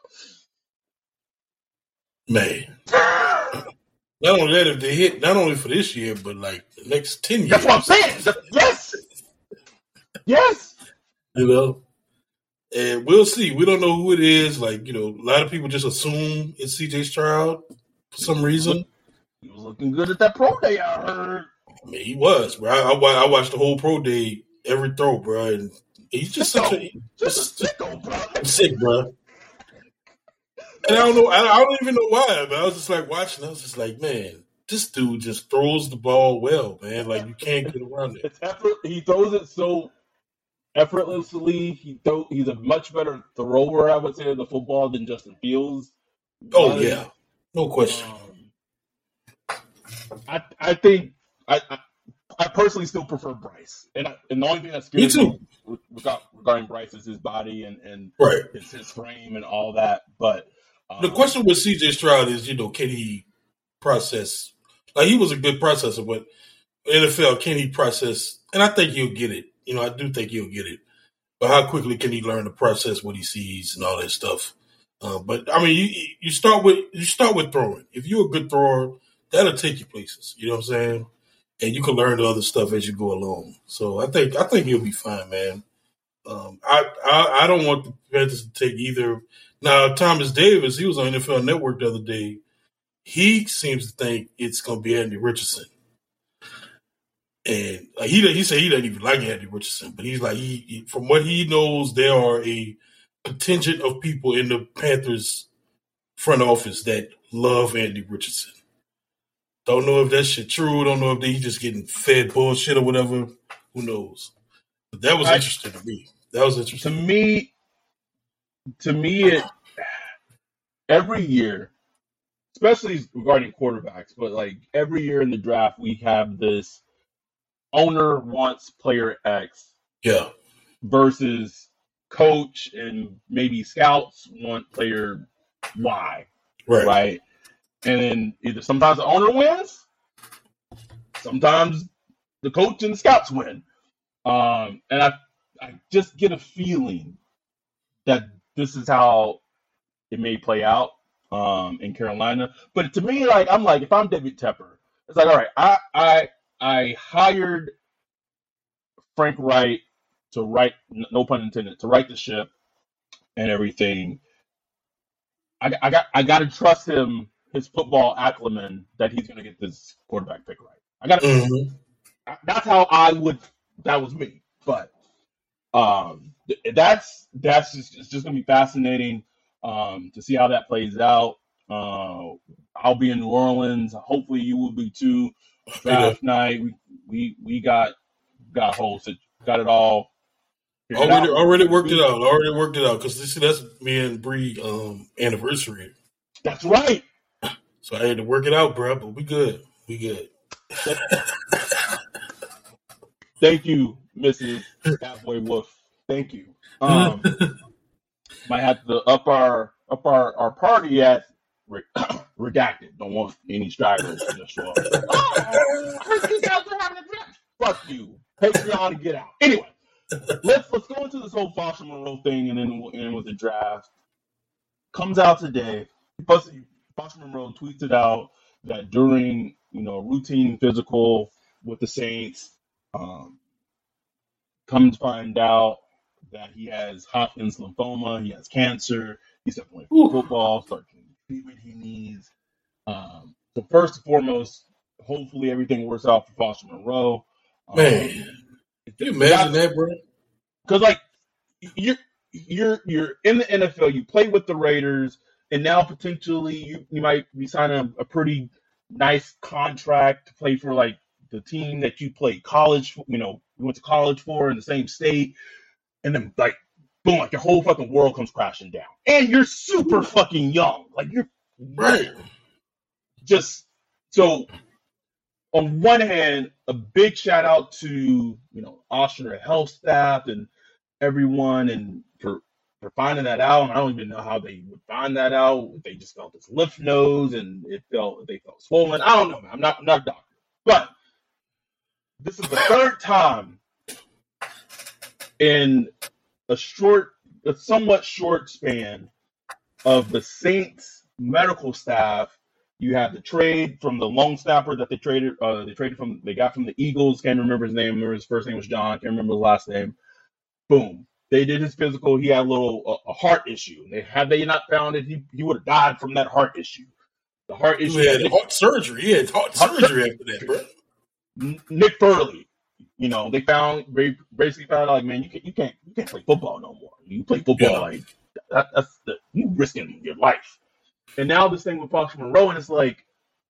C: bro.
D: Man. Not only that, if they hit, not only for this year, but like the next ten years.
C: That's what I'm saying. Yes. Yes.
D: You know? And we'll see. We don't know who it is. Like, you know, a lot of people just assume it's C J Stroud for some reason.
C: He was looking good at that pro day, I heard.
D: I mean, he was, bro. I, I, I watched the whole pro day, every throw, bro. And he's just such a,
C: just a sicko, bro.
D: Sick, bro. And I don't know, I, I don't even know why, but I was just like watching. I was just like, man, this dude just throws the ball well, man. Like you can't get around it.
C: It's effort. He throws it so effortlessly. He throw, He's a much better thrower, I would say, of the football than Justin Fields.
D: Oh
C: But,
D: yeah, no question.
C: um, I I think I, I I personally still prefer Bryce, and I, and the only thing that scares
D: Me too.
C: me with- without- regarding Bryce is his body and and
D: Right.
C: his, his frame and all that. But um,
D: The question with C J Stroud is, you know, can he process? Like he was a good processor, but N F L, can he process? And I think he'll get it. You know, I do think he'll get it. But how quickly can he learn to process what he sees and all that stuff? Uh, but I mean, you you start with you start with throwing. If you're a good thrower, that'll take you places. You know what I'm saying? And you can learn the other stuff as you go along. So I think I think he'll be fine, man. Um, I, I I don't want the Panthers to take either. Now Thomas Davis, he was on N F L Network the other day. He seems to think it's going to be Andy Richardson, and like he he said he doesn't even like Andy Richardson, but he's like he, he from what he knows, there are a contingent of people in the Panthers front office that love Andy Richardson. Don't know if that shit true. Don't know if they just getting fed bullshit or whatever. Who knows? But that was
C: I-
D: interesting to me. That was
C: to
D: interesting.
C: me, to me, it every year, especially regarding quarterbacks, but like every year in the draft, we have this owner wants player X
D: Yeah.
C: versus coach and maybe scouts want player Y,
D: Right.
C: right? And then either sometimes the owner wins, sometimes the coach and the scouts win. Um, and I, I just get a feeling that this is how it may play out um, in Carolina. But to me, like I'm like, if I'm David Tepper, it's like, all right, I I I hired Frank Wright to write, no pun intended, to write the ship and everything. I, I got I got to trust him, his football acumen, that he's going to get this quarterback pick right. I got to.
D: Mhm.
C: That's how I would. That was me, but um, th- that's that's just it's just gonna be fascinating um to see how that plays out. Uh, I'll be in New Orleans. Hopefully, you will be too. Draft night, we we we got got hosted, got it all. figured
D: Already,
C: out.
D: already worked it out. Already worked it out because see, that's me and Bree um, anniversary.
C: That's right.
D: So I had to work it out, bro. But we good. We good.
C: Thank you, Missus Cowboy Wolf. Thank you. Um, might have to up our up our, our party at re- redacted. Don't want any stragglers to just show up. Oh, I heard you guys were having a draft. Fuck you. Patreon and get out. Anyway, let's let's go into this whole Foster Moreau thing, and then we'll end with the draft. Comes out today. Foster Moreau tweets it out that during you know routine physical with the Saints, um, come to find out that he has Hodgkin's lymphoma, he has cancer, he's definitely playing football, start getting the treatment he needs. Um, so first and foremost, hopefully everything works out for Foster Moreau. Um,
D: Man, can you imagine that, bro?
C: Because like you're you're you're in the N F L, you play with the Raiders, and now potentially you, you might be signing a, a pretty nice contract to play for like the team that you played college, you know, you went to college for in the same state, and then like boom, like your whole fucking world comes crashing down, and you're super fucking young, like you're
D: right.
C: Just so. On one hand, a big shout out to you know Ochsner Health staff and everyone, and for for finding that out. And I don't even know how they would find that out. They just felt this lymph nodes, and it felt they felt swollen. I don't know, man. I'm not I'm not a doctor, but this is the third time in a short, a somewhat short span of the Saints medical staff. You have the trade from the long snapper that they traded. Uh, they traded from. They got from the Eagles. Can't remember his name. Remember his first name was John. Can't remember his last name. Boom. They did his physical. He had a little a, a heart issue. They had they not found it, he, he would have died from that heart issue. The heart issue.
D: He had heart surgery. He had heart, heart surgery after that, bro.
C: Nick Furley. You know, they found basically found out like, man, you can't you can't you can't play football no more. You play football yeah. like that, that's the, you risking your life. And now this thing with Foster Moreau, and it's like,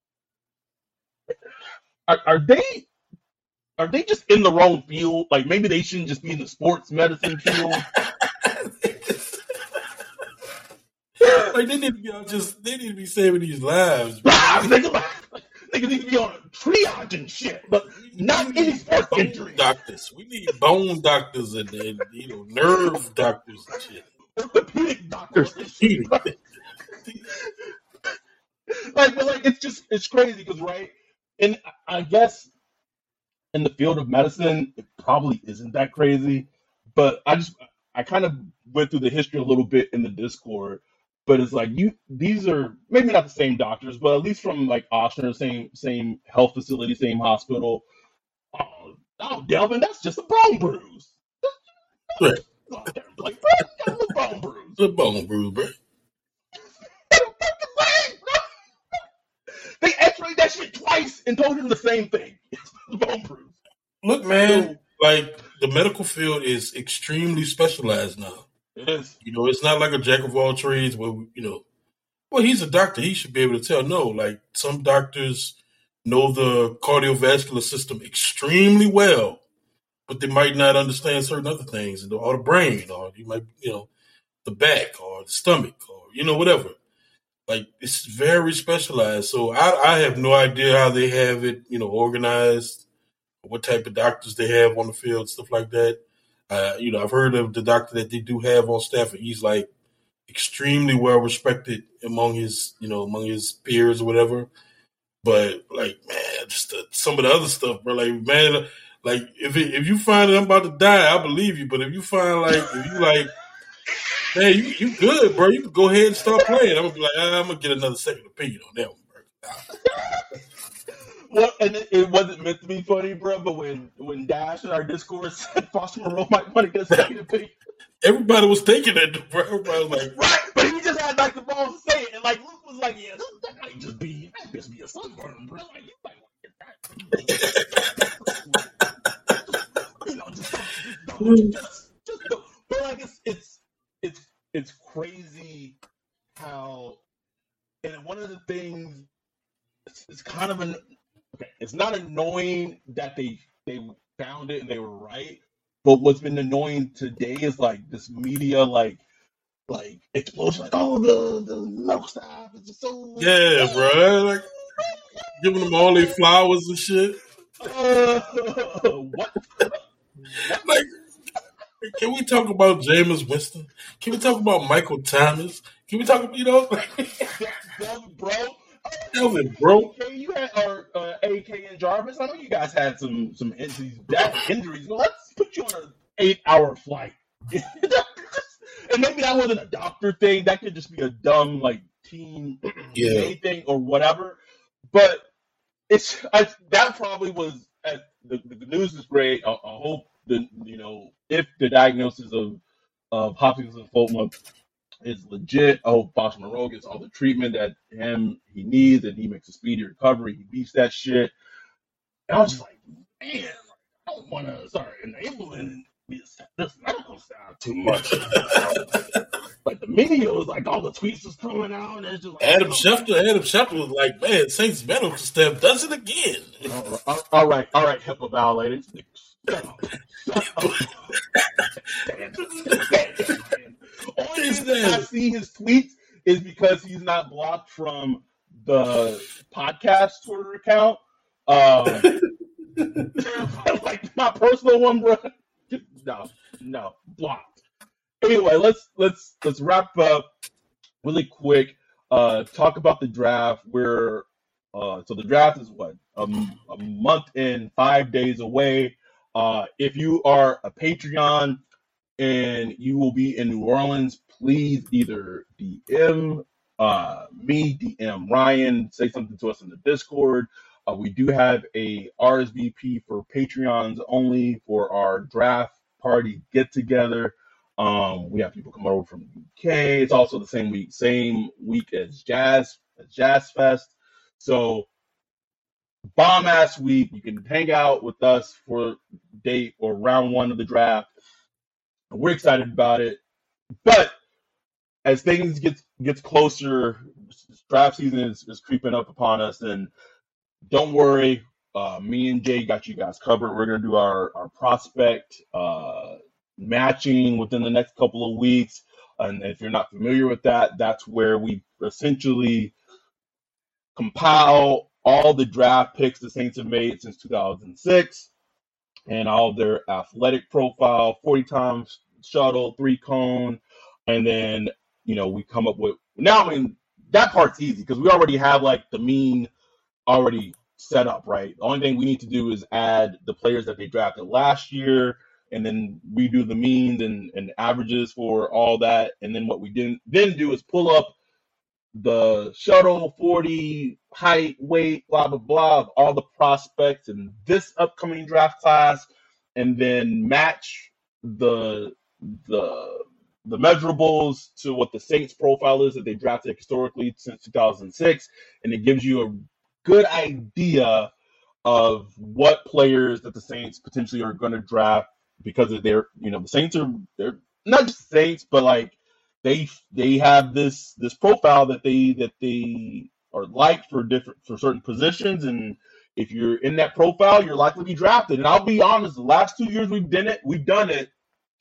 C: are, are they are they just in the wrong field? Like maybe they shouldn't just be in the sports medicine field.
D: Like they need to be out just they need to be saving these lives.
C: Nigga, like, nigga need to be on a triage and shit, but not any sports injury.
D: Doctors, we need bone doctors and, and you know nerve doctors and shit.
C: Orthopedic doctors. Orthopedic. Like, but like, it's just it's crazy because right, and I guess in the field of medicine, it probably isn't that crazy. But I just I kind of went through the history a little bit in the Discord. But it's like you these are maybe not the same doctors, but at least from like Ochsner, same same health facility, same hospital. Oh, oh Delvin, that's just a bone bruise.
D: Right.
C: Like, bro, that's a bone bruise.
D: The bone bruise, bro.
C: They x-rayed that shit twice and told him the same thing. It's the bone bruise.
D: Look, man, like the medical field is extremely specialized now.
C: It is.
D: You know, it's not like a jack of all trades where, you know, well, he's a doctor. He should be able to tell. No, like some doctors know the cardiovascular system extremely well, but they might not understand certain other things, or the brain, or you might, you know, the back or the stomach, or, you know, whatever. Like, it's very specialized. So I, I have no idea how they have it, you know, organized, what type of doctors they have on the field, stuff like that. Uh, you know, I've heard of the doctor that they do have on staff, and he's like extremely well respected among his, you know, among his peers or whatever. But like, man, just the, some of the other stuff, bro. Like, man, like if it, if you find that I'm about to die, I believe you. But if you find like if you like, man, you you good, bro. You can go ahead and start playing. I'm gonna be like, ah, I'm gonna get another second opinion on that one, bro.
C: Well, and it, it wasn't meant to be funny, bro. But when when Dash in our Discord said Foster Moreau might want to get a second opinion,
D: everybody was thinking that, bro. Everybody was like,
C: right, but he just had like the balls to say it, and like Luke was like, yeah, that might just be that just be a sunburn, bro. Like, you might want to get that. You know, just, just, don't, just, just don't. But like, it's it's it's it's crazy how, and one of the things, it's, it's kind of an. Okay, it's not annoying that they they found it and they were right, but what's been annoying today is like this media like like explosion, like oh the the medical staff is just so
D: yeah, bro, like giving them all their flowers and shit.
C: Uh, what?
D: Like, can we talk about Jameis Winston? Can we talk about Michael Thomas? Can we talk, you know,
C: bro?
D: Elvin, bro.
C: Okay, you had or uh, A K and Jarvis. I know you guys had some some injuries. That injuries. Well, let's put you on an eight-hour flight. And maybe that wasn't a doctor thing. That could just be a dumb like team
D: Yeah.
C: thing or whatever. But it's I, that probably was uh, the, the news is great. I, I hope the you know if the diagnosis of of Hopkins lymphoma is legit. I hope Foster Moreau gets all the treatment that him he needs, and he makes a speedy recovery. He beats that shit. And I was just like, man, I don't want to start enabling this, this medical stuff too much. But the media was like, all the tweets was coming out, and it's just like,
D: Adam
C: oh,
D: Schefter, Adam Schefter was like, man, Saints medical staff does it again.
C: all right, all right, all right, HIPAA violated. Shut up. Shut up. Damn, damn, damn. Only reason I see his tweets is because he's not blocked from the podcast Twitter account. Um, like my personal one, bro. No, no, blocked. Anyway, let's let's let's wrap up really quick. Uh, talk about the draft. We're uh, so the draft is what a, a month and five days away. Uh, if you are a Patreon and you will be in New Orleans, please either D M uh, me, D M Ryan, say something to us in the Discord. Uh, we do have a R S V P for Patreons only for our draft party get together. Um, we have people come over from the U K. It's also the same week, same week as Jazz as Jazz Fest. So bomb ass week. You can hang out with us for day or round one of the draft. We're excited about it. But as things get gets closer, draft season is, is creeping up upon us, and don't worry, uh, me and Jay got you guys covered. We're gonna do our our prospect uh, matching within the next couple of weeks. And if you're not familiar with that, that's where we essentially compile all the draft picks the Saints have made since two thousand six and all their athletic profile, forty times shuttle, three cone, and then, you know, we come up with, now, I mean, that part's easy because we already have like the mean already set up, right? The only thing we need to do is add the players that they drafted last year and then redo the means and, and averages for all that. And then what we didn't then do is pull up the shuttle, forty, height, weight, blah, blah, blah, of all the prospects in this upcoming draft class, and then match the the the measurables to what the Saints profile is that they drafted historically since two thousand six, and it gives you a good idea of what players that the Saints potentially are going to draft because of their, you know, the Saints are, they're not just Saints, but like they they have this this profile that they that they are liked for different for certain positions, and if you're in that profile, you're likely to be drafted. And I'll be honest, the last two years we've done it, we've done it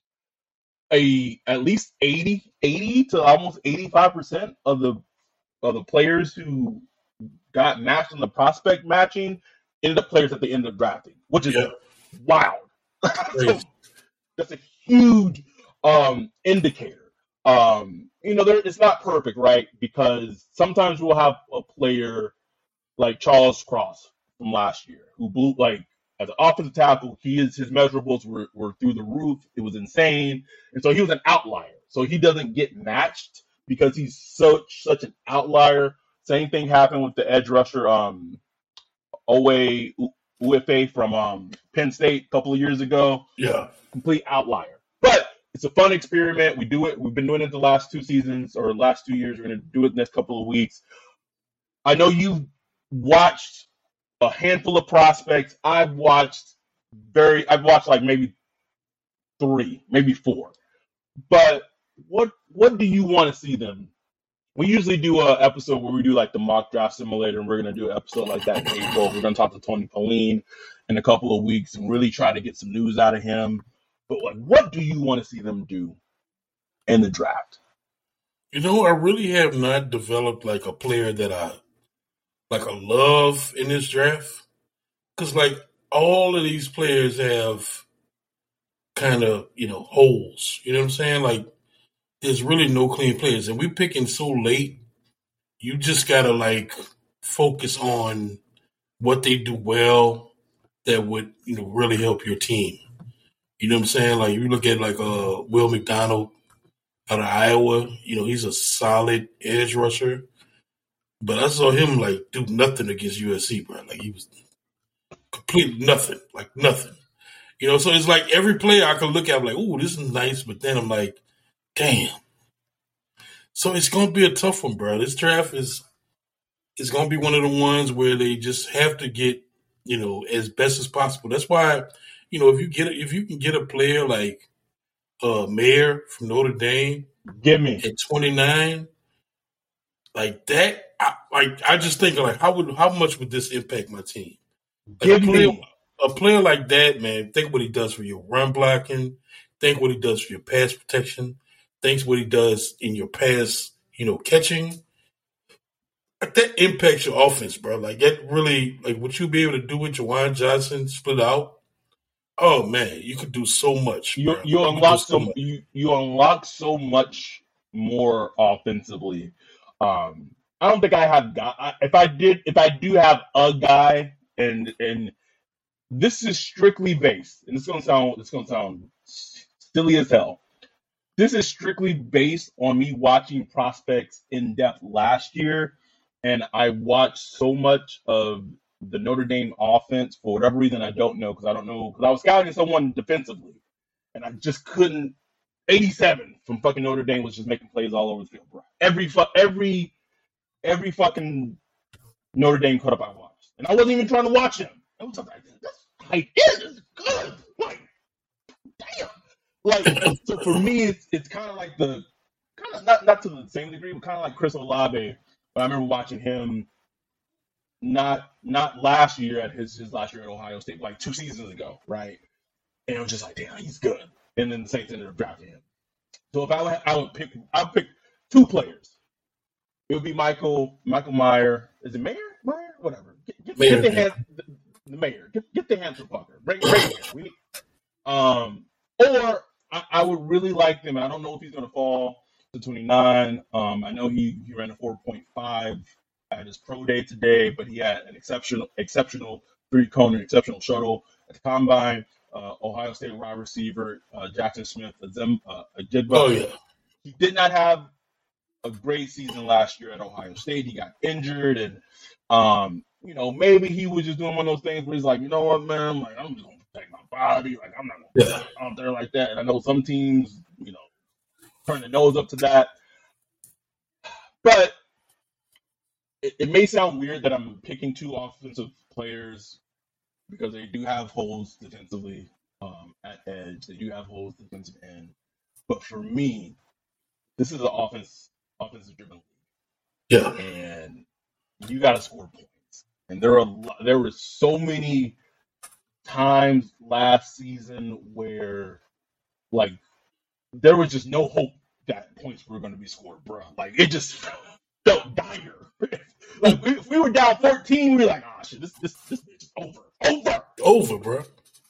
C: a at least eighty, eighty to almost eighty-five percent of the of the players who got matched in the prospect matching ended up players that they ended up drafting, which is
D: Yeah.
C: wild.
D: Crazy.
C: That's a huge um, indicator. Um, you know, there, it's not perfect, right? Because sometimes we'll have a player like Charles Cross from last year who blew, like, as an offensive tackle, he is his measurables were, were through the roof. It was insane. And so he was an outlier. So he doesn't get matched because he's such such an outlier. Same thing happened with the edge rusher, um, Owe Uefe from um, Penn State a couple of years ago.
D: Yeah.
C: Complete outlier. But it's a fun experiment. We do it. We've been doing it the last two seasons or last two years. We're going to do it the next couple of weeks. I know you've watched a handful of prospects. I've watched very, I've watched like maybe three, maybe four. But what what do you want to see them? We usually do an episode where we do like the mock draft simulator, and we're going to do an episode like that in April. We're going to talk to Tony Pauline in a couple of weeks and really try to get some news out of him. But like, what do you want to see them do in the draft?
D: You know, I really have not developed like a player that I like a love in this draft. Because like all of these players have kind of, you know, holes. You know what I'm saying? Like there's really no clean players. And we're picking so late, you just gotta like focus on what they do well that would, you know, really help your team. You know what I'm saying? Like, you look at, like, uh, Will McDonald out of Iowa, you know, he's a solid edge rusher. But I saw him, like, do nothing against U S C, bro. Like, he was completely nothing, like nothing. You know, so it's like every player I can look at, I'm like, ooh, this is nice. But then I'm like, damn. So it's going to be a tough one, bro. This draft is is going to be one of the ones where they just have to get, you know, as best as possible. That's why, you know, if you get if you can get a player like uh, Mayer from Notre Dame,
C: give me
D: at twenty-nine, like that. I, like I just think like how would how much would this impact my team? Like
C: give
D: a player,
C: me
D: a player like that, man. Think what he does for your run blocking. Think what he does for your pass protection. Think what he does in your pass, you know, catching. Like that impacts your offense, bro. Like that really, like what you be able to do with Juwan Johnson split out. Oh man, you could do so much.
C: You
D: bro.
C: you
D: You
C: unlock
D: so
C: some
D: much.
C: you you unlock so much more offensively. Um, I don't think I have got. If I did, if I do have a guy, and and this is strictly based, and it's gonna sound it's gonna sound silly as hell. This is strictly based on me watching prospects in depth last year, and I watched so much of the Notre Dame offense for whatever reason I don't know because I don't know because I was scouting someone defensively, and I just couldn't. eighty-seven from fucking Notre Dame was just making plays all over the field, bro. Every fu- every every fucking Notre Dame cut up I watched, and I wasn't even trying to watch him. I was like, this tight end is good. Like, damn. Like, so for me, it's it's kind of like the kind of not not to the same degree, but kind of like Chris Olave. But I remember watching him not not last year at his his last year at Ohio State, like two seasons ago, right? And it was just like, damn, he's good. And then the Saints ended up drafting him. So if I would, I would pick, I would pick two players. It would be Michael, Michael Mayer. Is it Mayer? Mayer? Whatever. Get, get,
D: Mayer,
C: get the
D: yeah.
C: hand, the, the Mayer. Get, get the handsome fucker. Bring, bring him here. We need, um, or I, I would really like them. I don't know if he's going to fall to twenty-nine. Um, I know he, he ran a four point five at his pro day today, but he had an exceptional, exceptional three cone and exceptional shuttle at the combine. Uh, Ohio State wide receiver uh, Jackson Smith, Azem, uh, Ajigba.
D: Oh yeah.
C: He did not have a great season last year at Ohio State. He got injured, and um, you know, maybe he was just doing one of those things where he's like, you know what, man, like I'm just gonna protect my body, like I'm not gonna
D: Yeah.
C: put out there like that. And I know some teams, you know, turn their nose up to that, but it, it may sound weird that I'm picking two offensive players because they do have holes defensively um, at edge. They do have holes defensive end. But for me, this is an offense, offensive driven league,
D: Yeah.
C: and you got to score points. And there are a lot, there were so many times last season where, like, there was just no hope that points were going to be scored, bro. Like, it just felt dire. Like, if we were down fourteen, we were like, oh shit, this this this bitch is over, over,
D: Over, bro.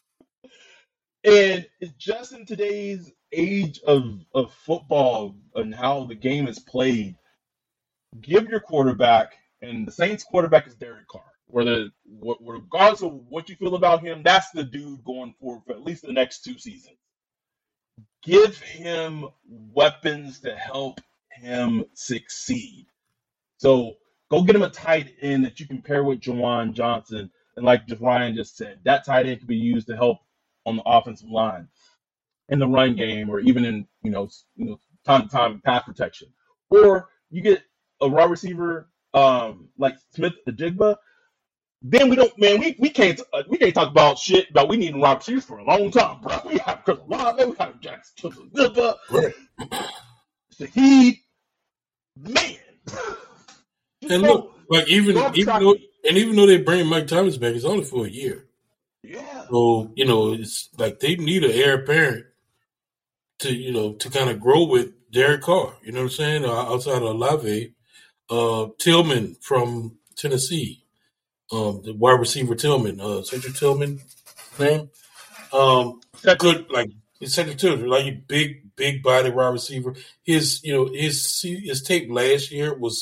C: And it's just in today's age of of football and how the game is played, give your quarterback, and the Saints quarterback is Derek Carr. Whether regardless of what you feel about him, that's the dude going forward for at least the next two seasons. Give him weapons to help him succeed. So go get him a tight end that you can pair with Juwan Johnson. And like Ryan just said, that tight end can be used to help on the offensive line in the run game, or even in, you know, you know, time to time pass protection. Or you get a wide receiver um, like Smith Ajigba. Then we don't, man. We, we can't uh, we can't talk about shit about we need wide receivers for a long time, bro. We have Chris Olave, we have Jackson Smith,
D: Right.
C: Shaheed, man.
D: And look, like even
C: Go
D: even
C: track
D: though
C: me.
D: and even though they bring Mike Thomas back, it's only for a year.
C: Yeah.
D: So, you know, it's like they need an heir apparent to, you know, to kind of grow with Derek Carr. You know what I'm saying? Uh, outside of Olave, uh, Tillman from Tennessee, um, the wide receiver Tillman, uh, Cedric Tillman, name, um, good like Cedric Tillman, like a big, big body wide receiver. His, you know, his his tape last year was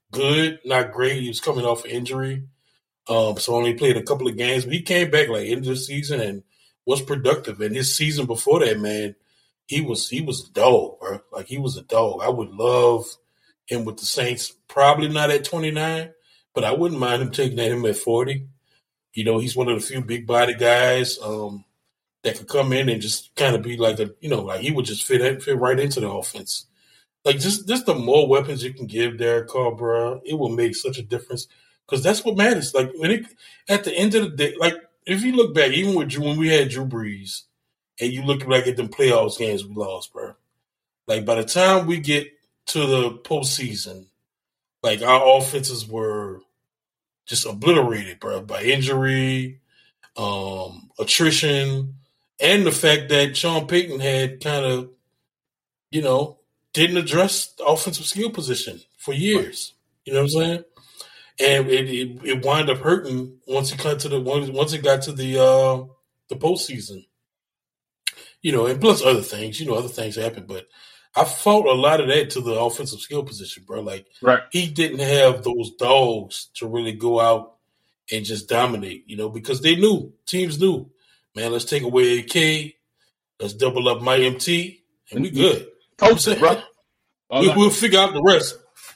D: good, not great. He was coming off an injury, um, so only played a couple of games. But he came back like end of the season and was productive. And his season before that, man, he was he was a dog, bro. Like he was a dog. I would love him with the Saints. Probably not at twenty-nine, but I wouldn't mind him taking him at forty. You know, he's one of the few big body guys um, that could come in and just kind of be like a, you know, like he would just fit fit right into the offense. Like just just the more weapons you can give Derek Carr, bro, it will make such a difference because that's what matters. Like when it at the end of the day, like if you look back, even with Drew, when we had Drew Brees, and you look back at them playoffs games we lost, bro. Like by the time we get to the postseason, like our offenses were just obliterated, bro, by injury, um, attrition, and the fact that Sean Payton had kind of, you know, didn't address the offensive skill position for years. You know what I'm saying? And it it, it wound up hurting once it got to the once it got to the uh, the postseason. You know, and plus other things. You know, other things happen, but I fought a lot of that to the offensive skill position, bro. Like
C: right.
D: he didn't have those dogs to really go out and just dominate. You know, because they knew teams knew, man. Let's take away A K, let's double up my M T, and we good.
C: Coach it, bro.
D: We, we'll figure out the rest.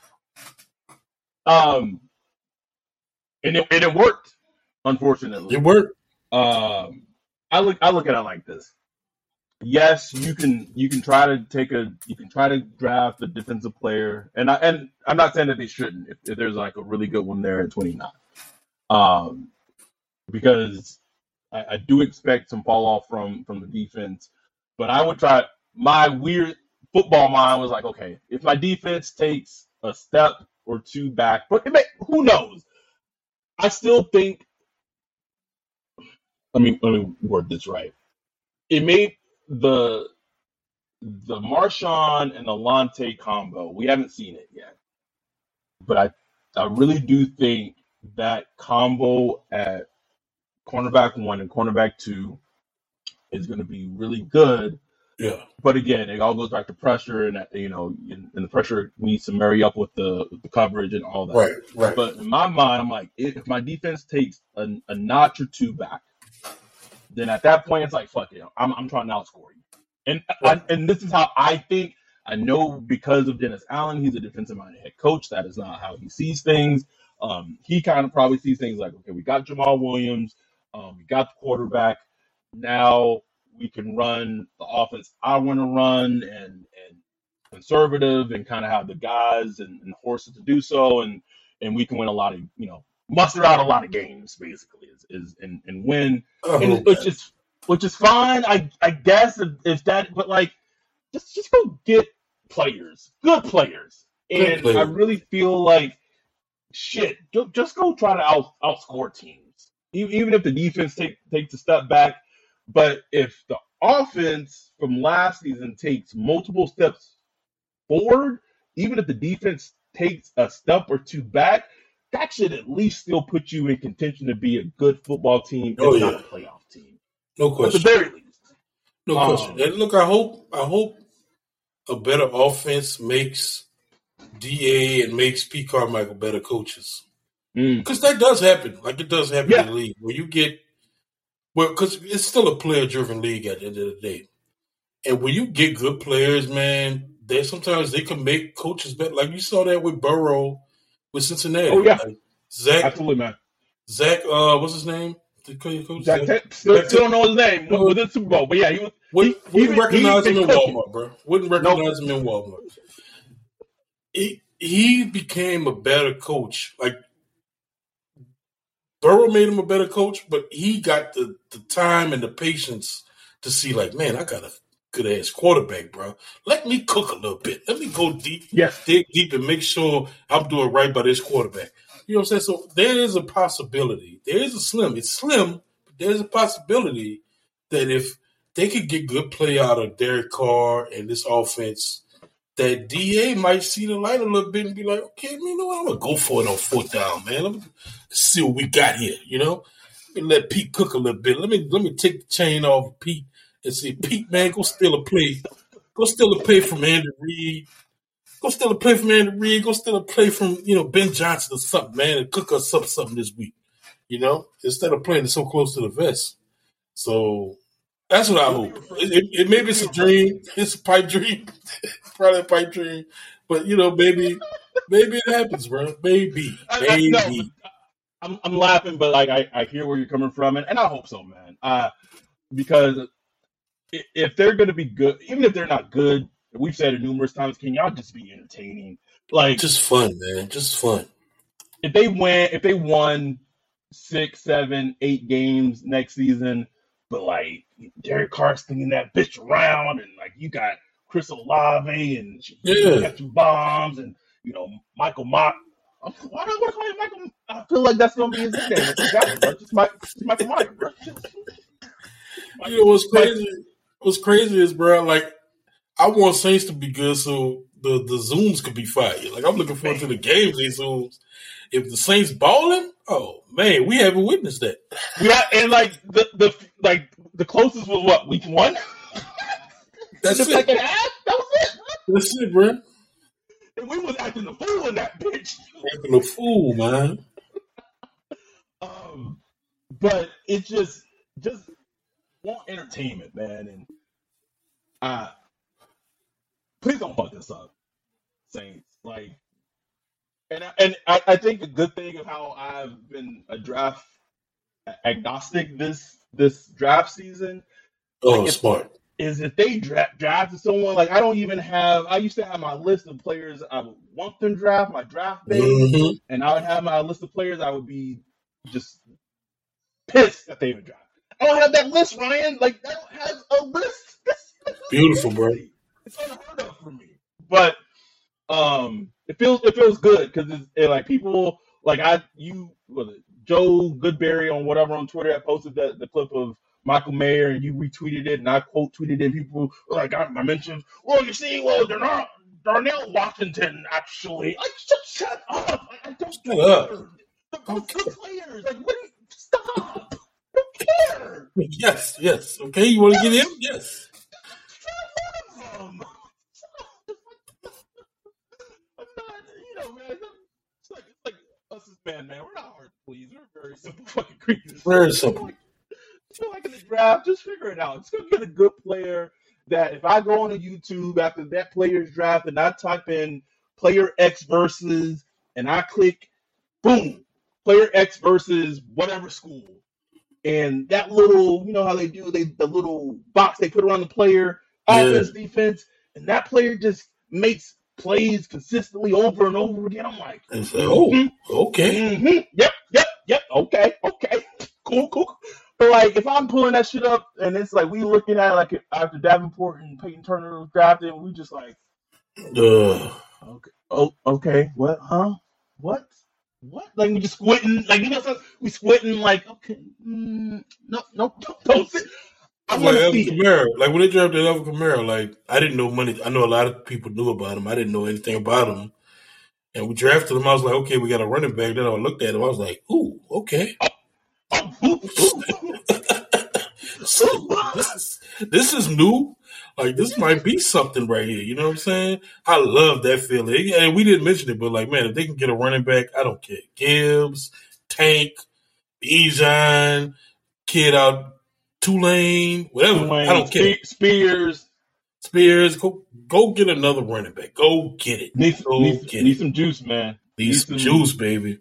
C: Um, and it, and it worked. Unfortunately,
D: it worked.
C: Um, I look I look at it like this. Yes, you can you can try to take a you can try to draft a defensive player, and I and I'm not saying that they shouldn't if, if there's like a really good one there at twenty-nine, um, because I, I do expect some fall off from from the defense, but I would try. My weird football mind was like, okay, if my defense takes a step or two back, but it may, who knows? I still think. Let me let me word this right. It may. The the Marshawn and the Alontae combo, we haven't seen it yet. But I I really do think that combo at cornerback one and cornerback two is going to be really good.
D: Yeah.
C: But again, it all goes back to pressure, and you know, and, and the pressure needs to marry up with the with the coverage and all that.
D: Right, right.
C: But in my mind, I'm like, if my defense takes a, a notch or two back, then at that point, it's like, fuck it. I'm, I'm trying to outscore you. And I, and this is how I think. I know because of Dennis Allen, he's a defensive-minded head coach. That is not how he sees things. Um, he kind of probably sees things like, okay, we got Jamal Williams. Um, we got the quarterback. Now we can run the offense I want to run and, and conservative and kind of have the guys and, and horses to do so. And, and we can win a lot of, you know, muster out a lot of games, basically, is, is and, and win,
D: Oh,
C: and, which is which is fine, I I guess, if, if that, but like, just just go get players, good players,
D: Good
C: and
D: players.
C: I really feel like shit. ju- Just go try to out outscore teams, E- even if the defense take takes a step back. But if the offense from last season takes multiple steps forward, even if the defense takes a step or two back, that should at least still put you in contention to be a good football team, if
D: Oh,
C: not
D: yeah.
C: a playoff team.
D: No
C: At the
D: question.
C: very least.
D: No
C: Um,
D: question. And look, I hope I hope a better offense makes D A and makes Pete Carmichael better coaches.
C: Mm.
D: Because that does happen. Like it does happen
C: Yeah.
D: in the league. Where you get well, because it's still a player driven league at the end of the day. And when you get good players, man, they sometimes they can make coaches better. Like you saw that with Burrow with Cincinnati.
C: Oh, yeah.
D: Like Zach
C: Absolutely, man.
D: Zach uh what's his name? The coach, coach
C: Zach,
D: Zach?
C: Te- still,
D: Zach
C: still don't know his name with the Super Bowl, but yeah, he was.
D: Wouldn't,
C: he-
D: wouldn't
C: he-
D: recognize
C: he-
D: him in
C: they cooking.
D: Walmart, bro. Wouldn't recognize him in Walmart. He he became a better coach. Like Burrow made him a better coach, but he got the, the time and the patience to see, like, man, I got a good ass quarterback, bro. Let me cook a little bit. Let me go deep,
C: Yes.
D: dig deep, and make sure I'm doing right by this quarterback. You know what I'm saying? So there is a possibility. There is a slim. It's slim, but there's a possibility that if they could get good play out of Derek Carr and this offense, that D A might see the light a little bit and be like, okay, you know what? I'm going to go for it on fourth down, man. Let me see what we got here, you know? Let me let Pete cook a little bit. Let me let me take the chain off of Pete and say, Pete, man, go steal a play. Go steal a play from Andy Reid. go steal a play from Andy Reid. Go steal a play from, you know, Ben Johnson or something, man, and cook us up something this week, you know, instead of playing it so close to the vest. So that's what I hope. It, it, it maybe it's a dream. It's a pipe dream. Probably a pipe dream. But, you know, maybe maybe it happens, bro. Maybe. Maybe.
C: I, I, no, I'm, I'm laughing, but like I, I hear where you're coming from, and, and I hope so, man. Uh, because if they're going to be good, even if they're not good, we've said it numerous times, can y'all just be entertaining? Like,
D: just fun, man. Just fun.
C: If they win, if they won six, seven, eight games next season, but like Derek Carr's thinking that bitch around, and like you got Chris Olave and
D: yeah.
C: catching bombs, and you know Michael Mock. Why do I want to call him Michael? I feel like that's gonna be his nickname. It's just Michael, Michael Mock, bro.
D: You know what's crazy? What's crazy is, bro, like, I want Saints to be good so the, the Zooms could be fired. Like, I'm looking forward to the games, these Zooms. If the Saints balling, oh, man, we haven't witnessed that.
C: Yeah, and, like, the the like the closest was what, week one?
D: That's
C: the
D: it.
C: second half? That was it.
D: That's it, bro.
C: And we was acting the fool in that bitch.
D: Acting a fool, man.
C: um, But it just, just want entertainment, man, and uh, please don't fuck this up, Saints. Like, and I, and I, I think a good thing of how I've been a draft agnostic this this draft season.
D: Oh,
C: like if,
D: smart.
C: Is if they draft drafted someone, like I don't even have. I used to have my list of players I would want them draft, my draft base,
D: mm-hmm.
C: and I would have my list of players I would be just pissed that they would draft. I don't have that list, Ryan. Like, I don't have a list.
D: Beautiful, bro.
C: It's unheard of for me. But um, it feels it feels good because it's it, like people like I you was it Joe Goodberry on whatever on Twitter that posted that the clip of Michael Mayer and you retweeted it and I quote tweeted it. People were like I, I mentioned, well, you see, well, they're not Darnell Washington actually. Like, shut, shut up! Like, I don't
D: shut up.
C: The good players. Like, what? Do you, stop. Care.
D: Yes, yes. Okay, you want to get in? Yes.
C: I'm not, you know, man. It's like it's like us as man, man. We're not hard to please. We're very simple fucking creatures.
D: Very simple.
C: I feel like in the draft, just figure it out. Just go get a good player that if I go on to YouTube after that player's draft and I type in player X versus and I click, boom, player X versus whatever school. And that little, you know how they do, they the little box they put around the player, offense, yeah. defense, and that player just makes plays consistently over and over again. I'm like,
D: like oh, mm-hmm, okay.
C: Mm-hmm, yep, yep, yep, okay, okay, cool, cool. But like, if I'm pulling that shit up and it's like we looking at it like after Davenport and Peyton Turner was drafted, we just like,
D: uh.
C: okay, oh, okay, what, huh, what? What? Like we just squinting, like you know, we squinting, like okay, mm, no, no, don't, don't sit. I
D: want to see Kamara. Like when they drafted Alvin Kamara, like I didn't know money. I know a lot of people knew about him. I didn't know anything about him, and we drafted him. I was like, okay, we got a running back. Then I looked at him. I was like, ooh, okay.
C: Oh, oh, ooh, ooh.
D: So this is this is new. Like, this might be something right here. You know what I'm saying? I love that feeling. And we didn't mention it, but, like, man, if they can get a running back, I don't care. Gibbs, Tank, Ejon, kid out Tulane, whatever. Tulane, I don't care.
C: Spears.
D: Spears. Go go get another running back. Go get it.
C: Need,
D: go
C: need,
D: get
C: need
D: it.
C: some juice, man.
D: Need, need some, some juice, baby.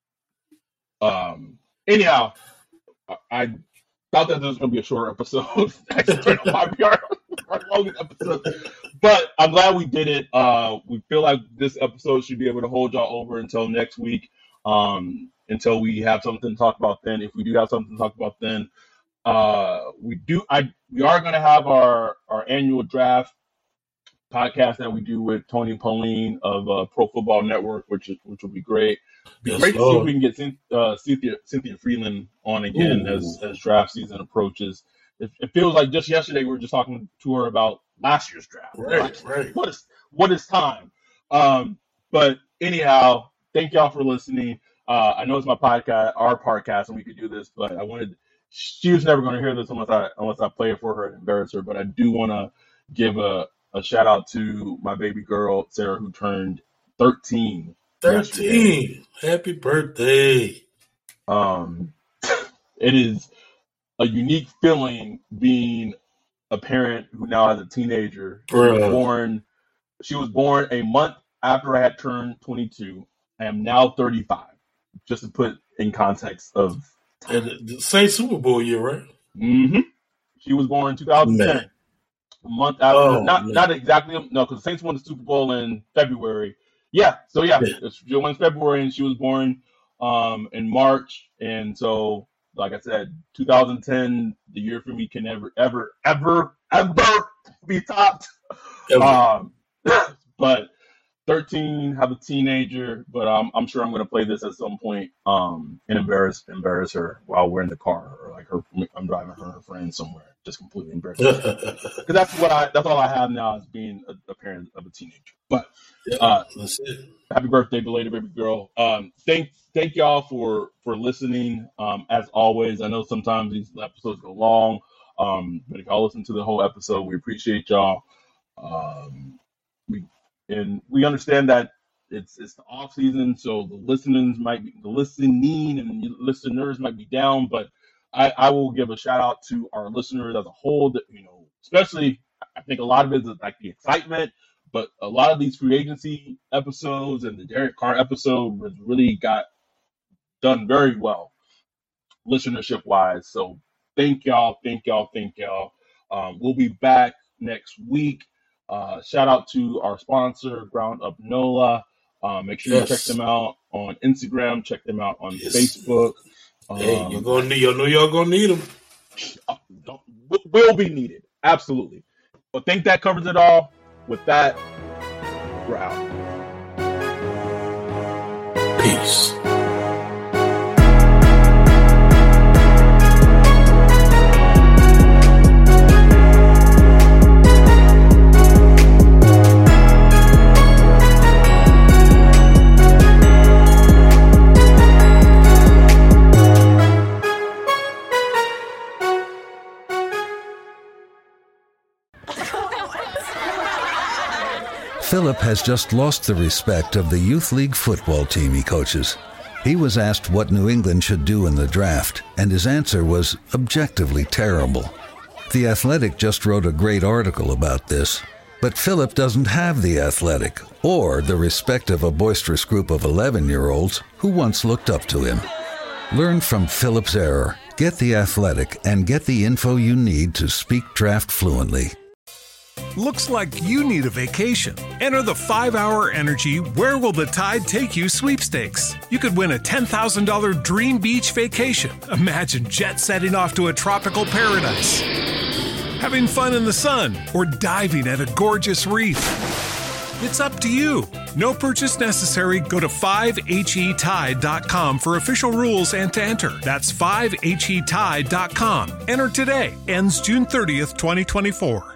C: Um. Anyhow, I thought that this was going to be a shorter episode. Actually, turned out to be our, our longest episode. But I'm glad we did it. Uh, we feel like this episode should be able to hold y'all over until next week, um, until we have something to talk about then. If we do have something to talk about then, uh, we do. I we are going to have our, our annual draft podcast that we do with Tony and Pauline of uh, Pro Football Network, which is, which will be great. Be
D: yes,
C: great
D: Lord.
C: to see if we can get uh, Cynthia Cynthia Freeland on again Ooh. as as draft season approaches. It, it feels like just yesterday we were just talking to her about last year's draft.
D: Right,
C: like,
D: right.
C: What is what is time? Um, but anyhow, thank y'all for listening. Uh, I know it's my podcast, our podcast, and we could do this, but I wanted. She was never going to hear this unless I unless I play it for her and embarrass her. But I do want to give a a shout out to my baby girl, Sarah, who turned thirteen.
D: thirteen. Happy birthday.
C: Um, it is a unique feeling being a parent who now has a teenager. She was born, she was born a month after I had turned twenty-two. I am now thirty-five. Just to put in context of
D: and the same Super Bowl year, right?
C: Mm-hmm. She was born in two thousand ten. Man. A month after, oh, not man. not exactly, no, because the Saints won the Super Bowl in February. Yeah, so yeah, yeah. She won in February, and she was born um, in March. And so, like I said, two thousand ten, the year for me can never, ever, ever, ever be topped. Um, but thirteen, have a teenager, but um, I'm sure I'm going to play this at some point um, and embarrass embarrass her while we're in the car, or like her, I'm driving her and her friend somewhere, just completely embarrass her. Because that's what I, that's all I have now is being a, a parent of a teenager. But uh,
D: that's it.
C: Happy birthday, belated baby girl. Um, thank thank y'all for for listening. Um, as always, I know sometimes these episodes go long, um, but if y'all listen to the whole episode, we appreciate y'all. Um, we And we understand that it's it's the off season, so the listenings might be the listening and listeners might be down. But I, I will give a shout out to our listeners as a whole. That you know, especially I think a lot of it is like the excitement, but a lot of these free agency episodes and the Derek Carr episode was really got done very well, listenership wise. So thank y'all, thank y'all, thank y'all. Um, we'll be back next week. Uh, shout out to our sponsor, Ground Up NOLA. Uh, make sure yes. you check them out on Instagram. Check them out on yes. Facebook.
D: Hey,
C: um,
D: you're gonna need. You know you're gonna need them.
C: Will be needed, absolutely. But I think that covers it all. With that, we're out.
D: Peace.
B: Philip has just lost the respect of the youth league football team he coaches. He was asked what New England should do in the draft, and his answer was objectively terrible. The Athletic just wrote a great article about this, but Philip doesn't have the Athletic or the respect of a boisterous group of eleven-year-olds who once looked up to him. Learn from Philip's error, get the Athletic, and get the info you need to speak draft fluently.
F: Looks like you need a vacation. Enter the five hour Energy Where Will the Tide Take You sweepstakes. You could win a ten thousand dollars dream beach vacation. Imagine jet setting off to a tropical paradise, having fun in the sun, or diving at a gorgeous reef. It's up to you. No purchase necessary. Go to five H E tide dot com for official rules and to enter. That's five H E tide dot com. Enter today. Ends June thirtieth, twenty twenty-four.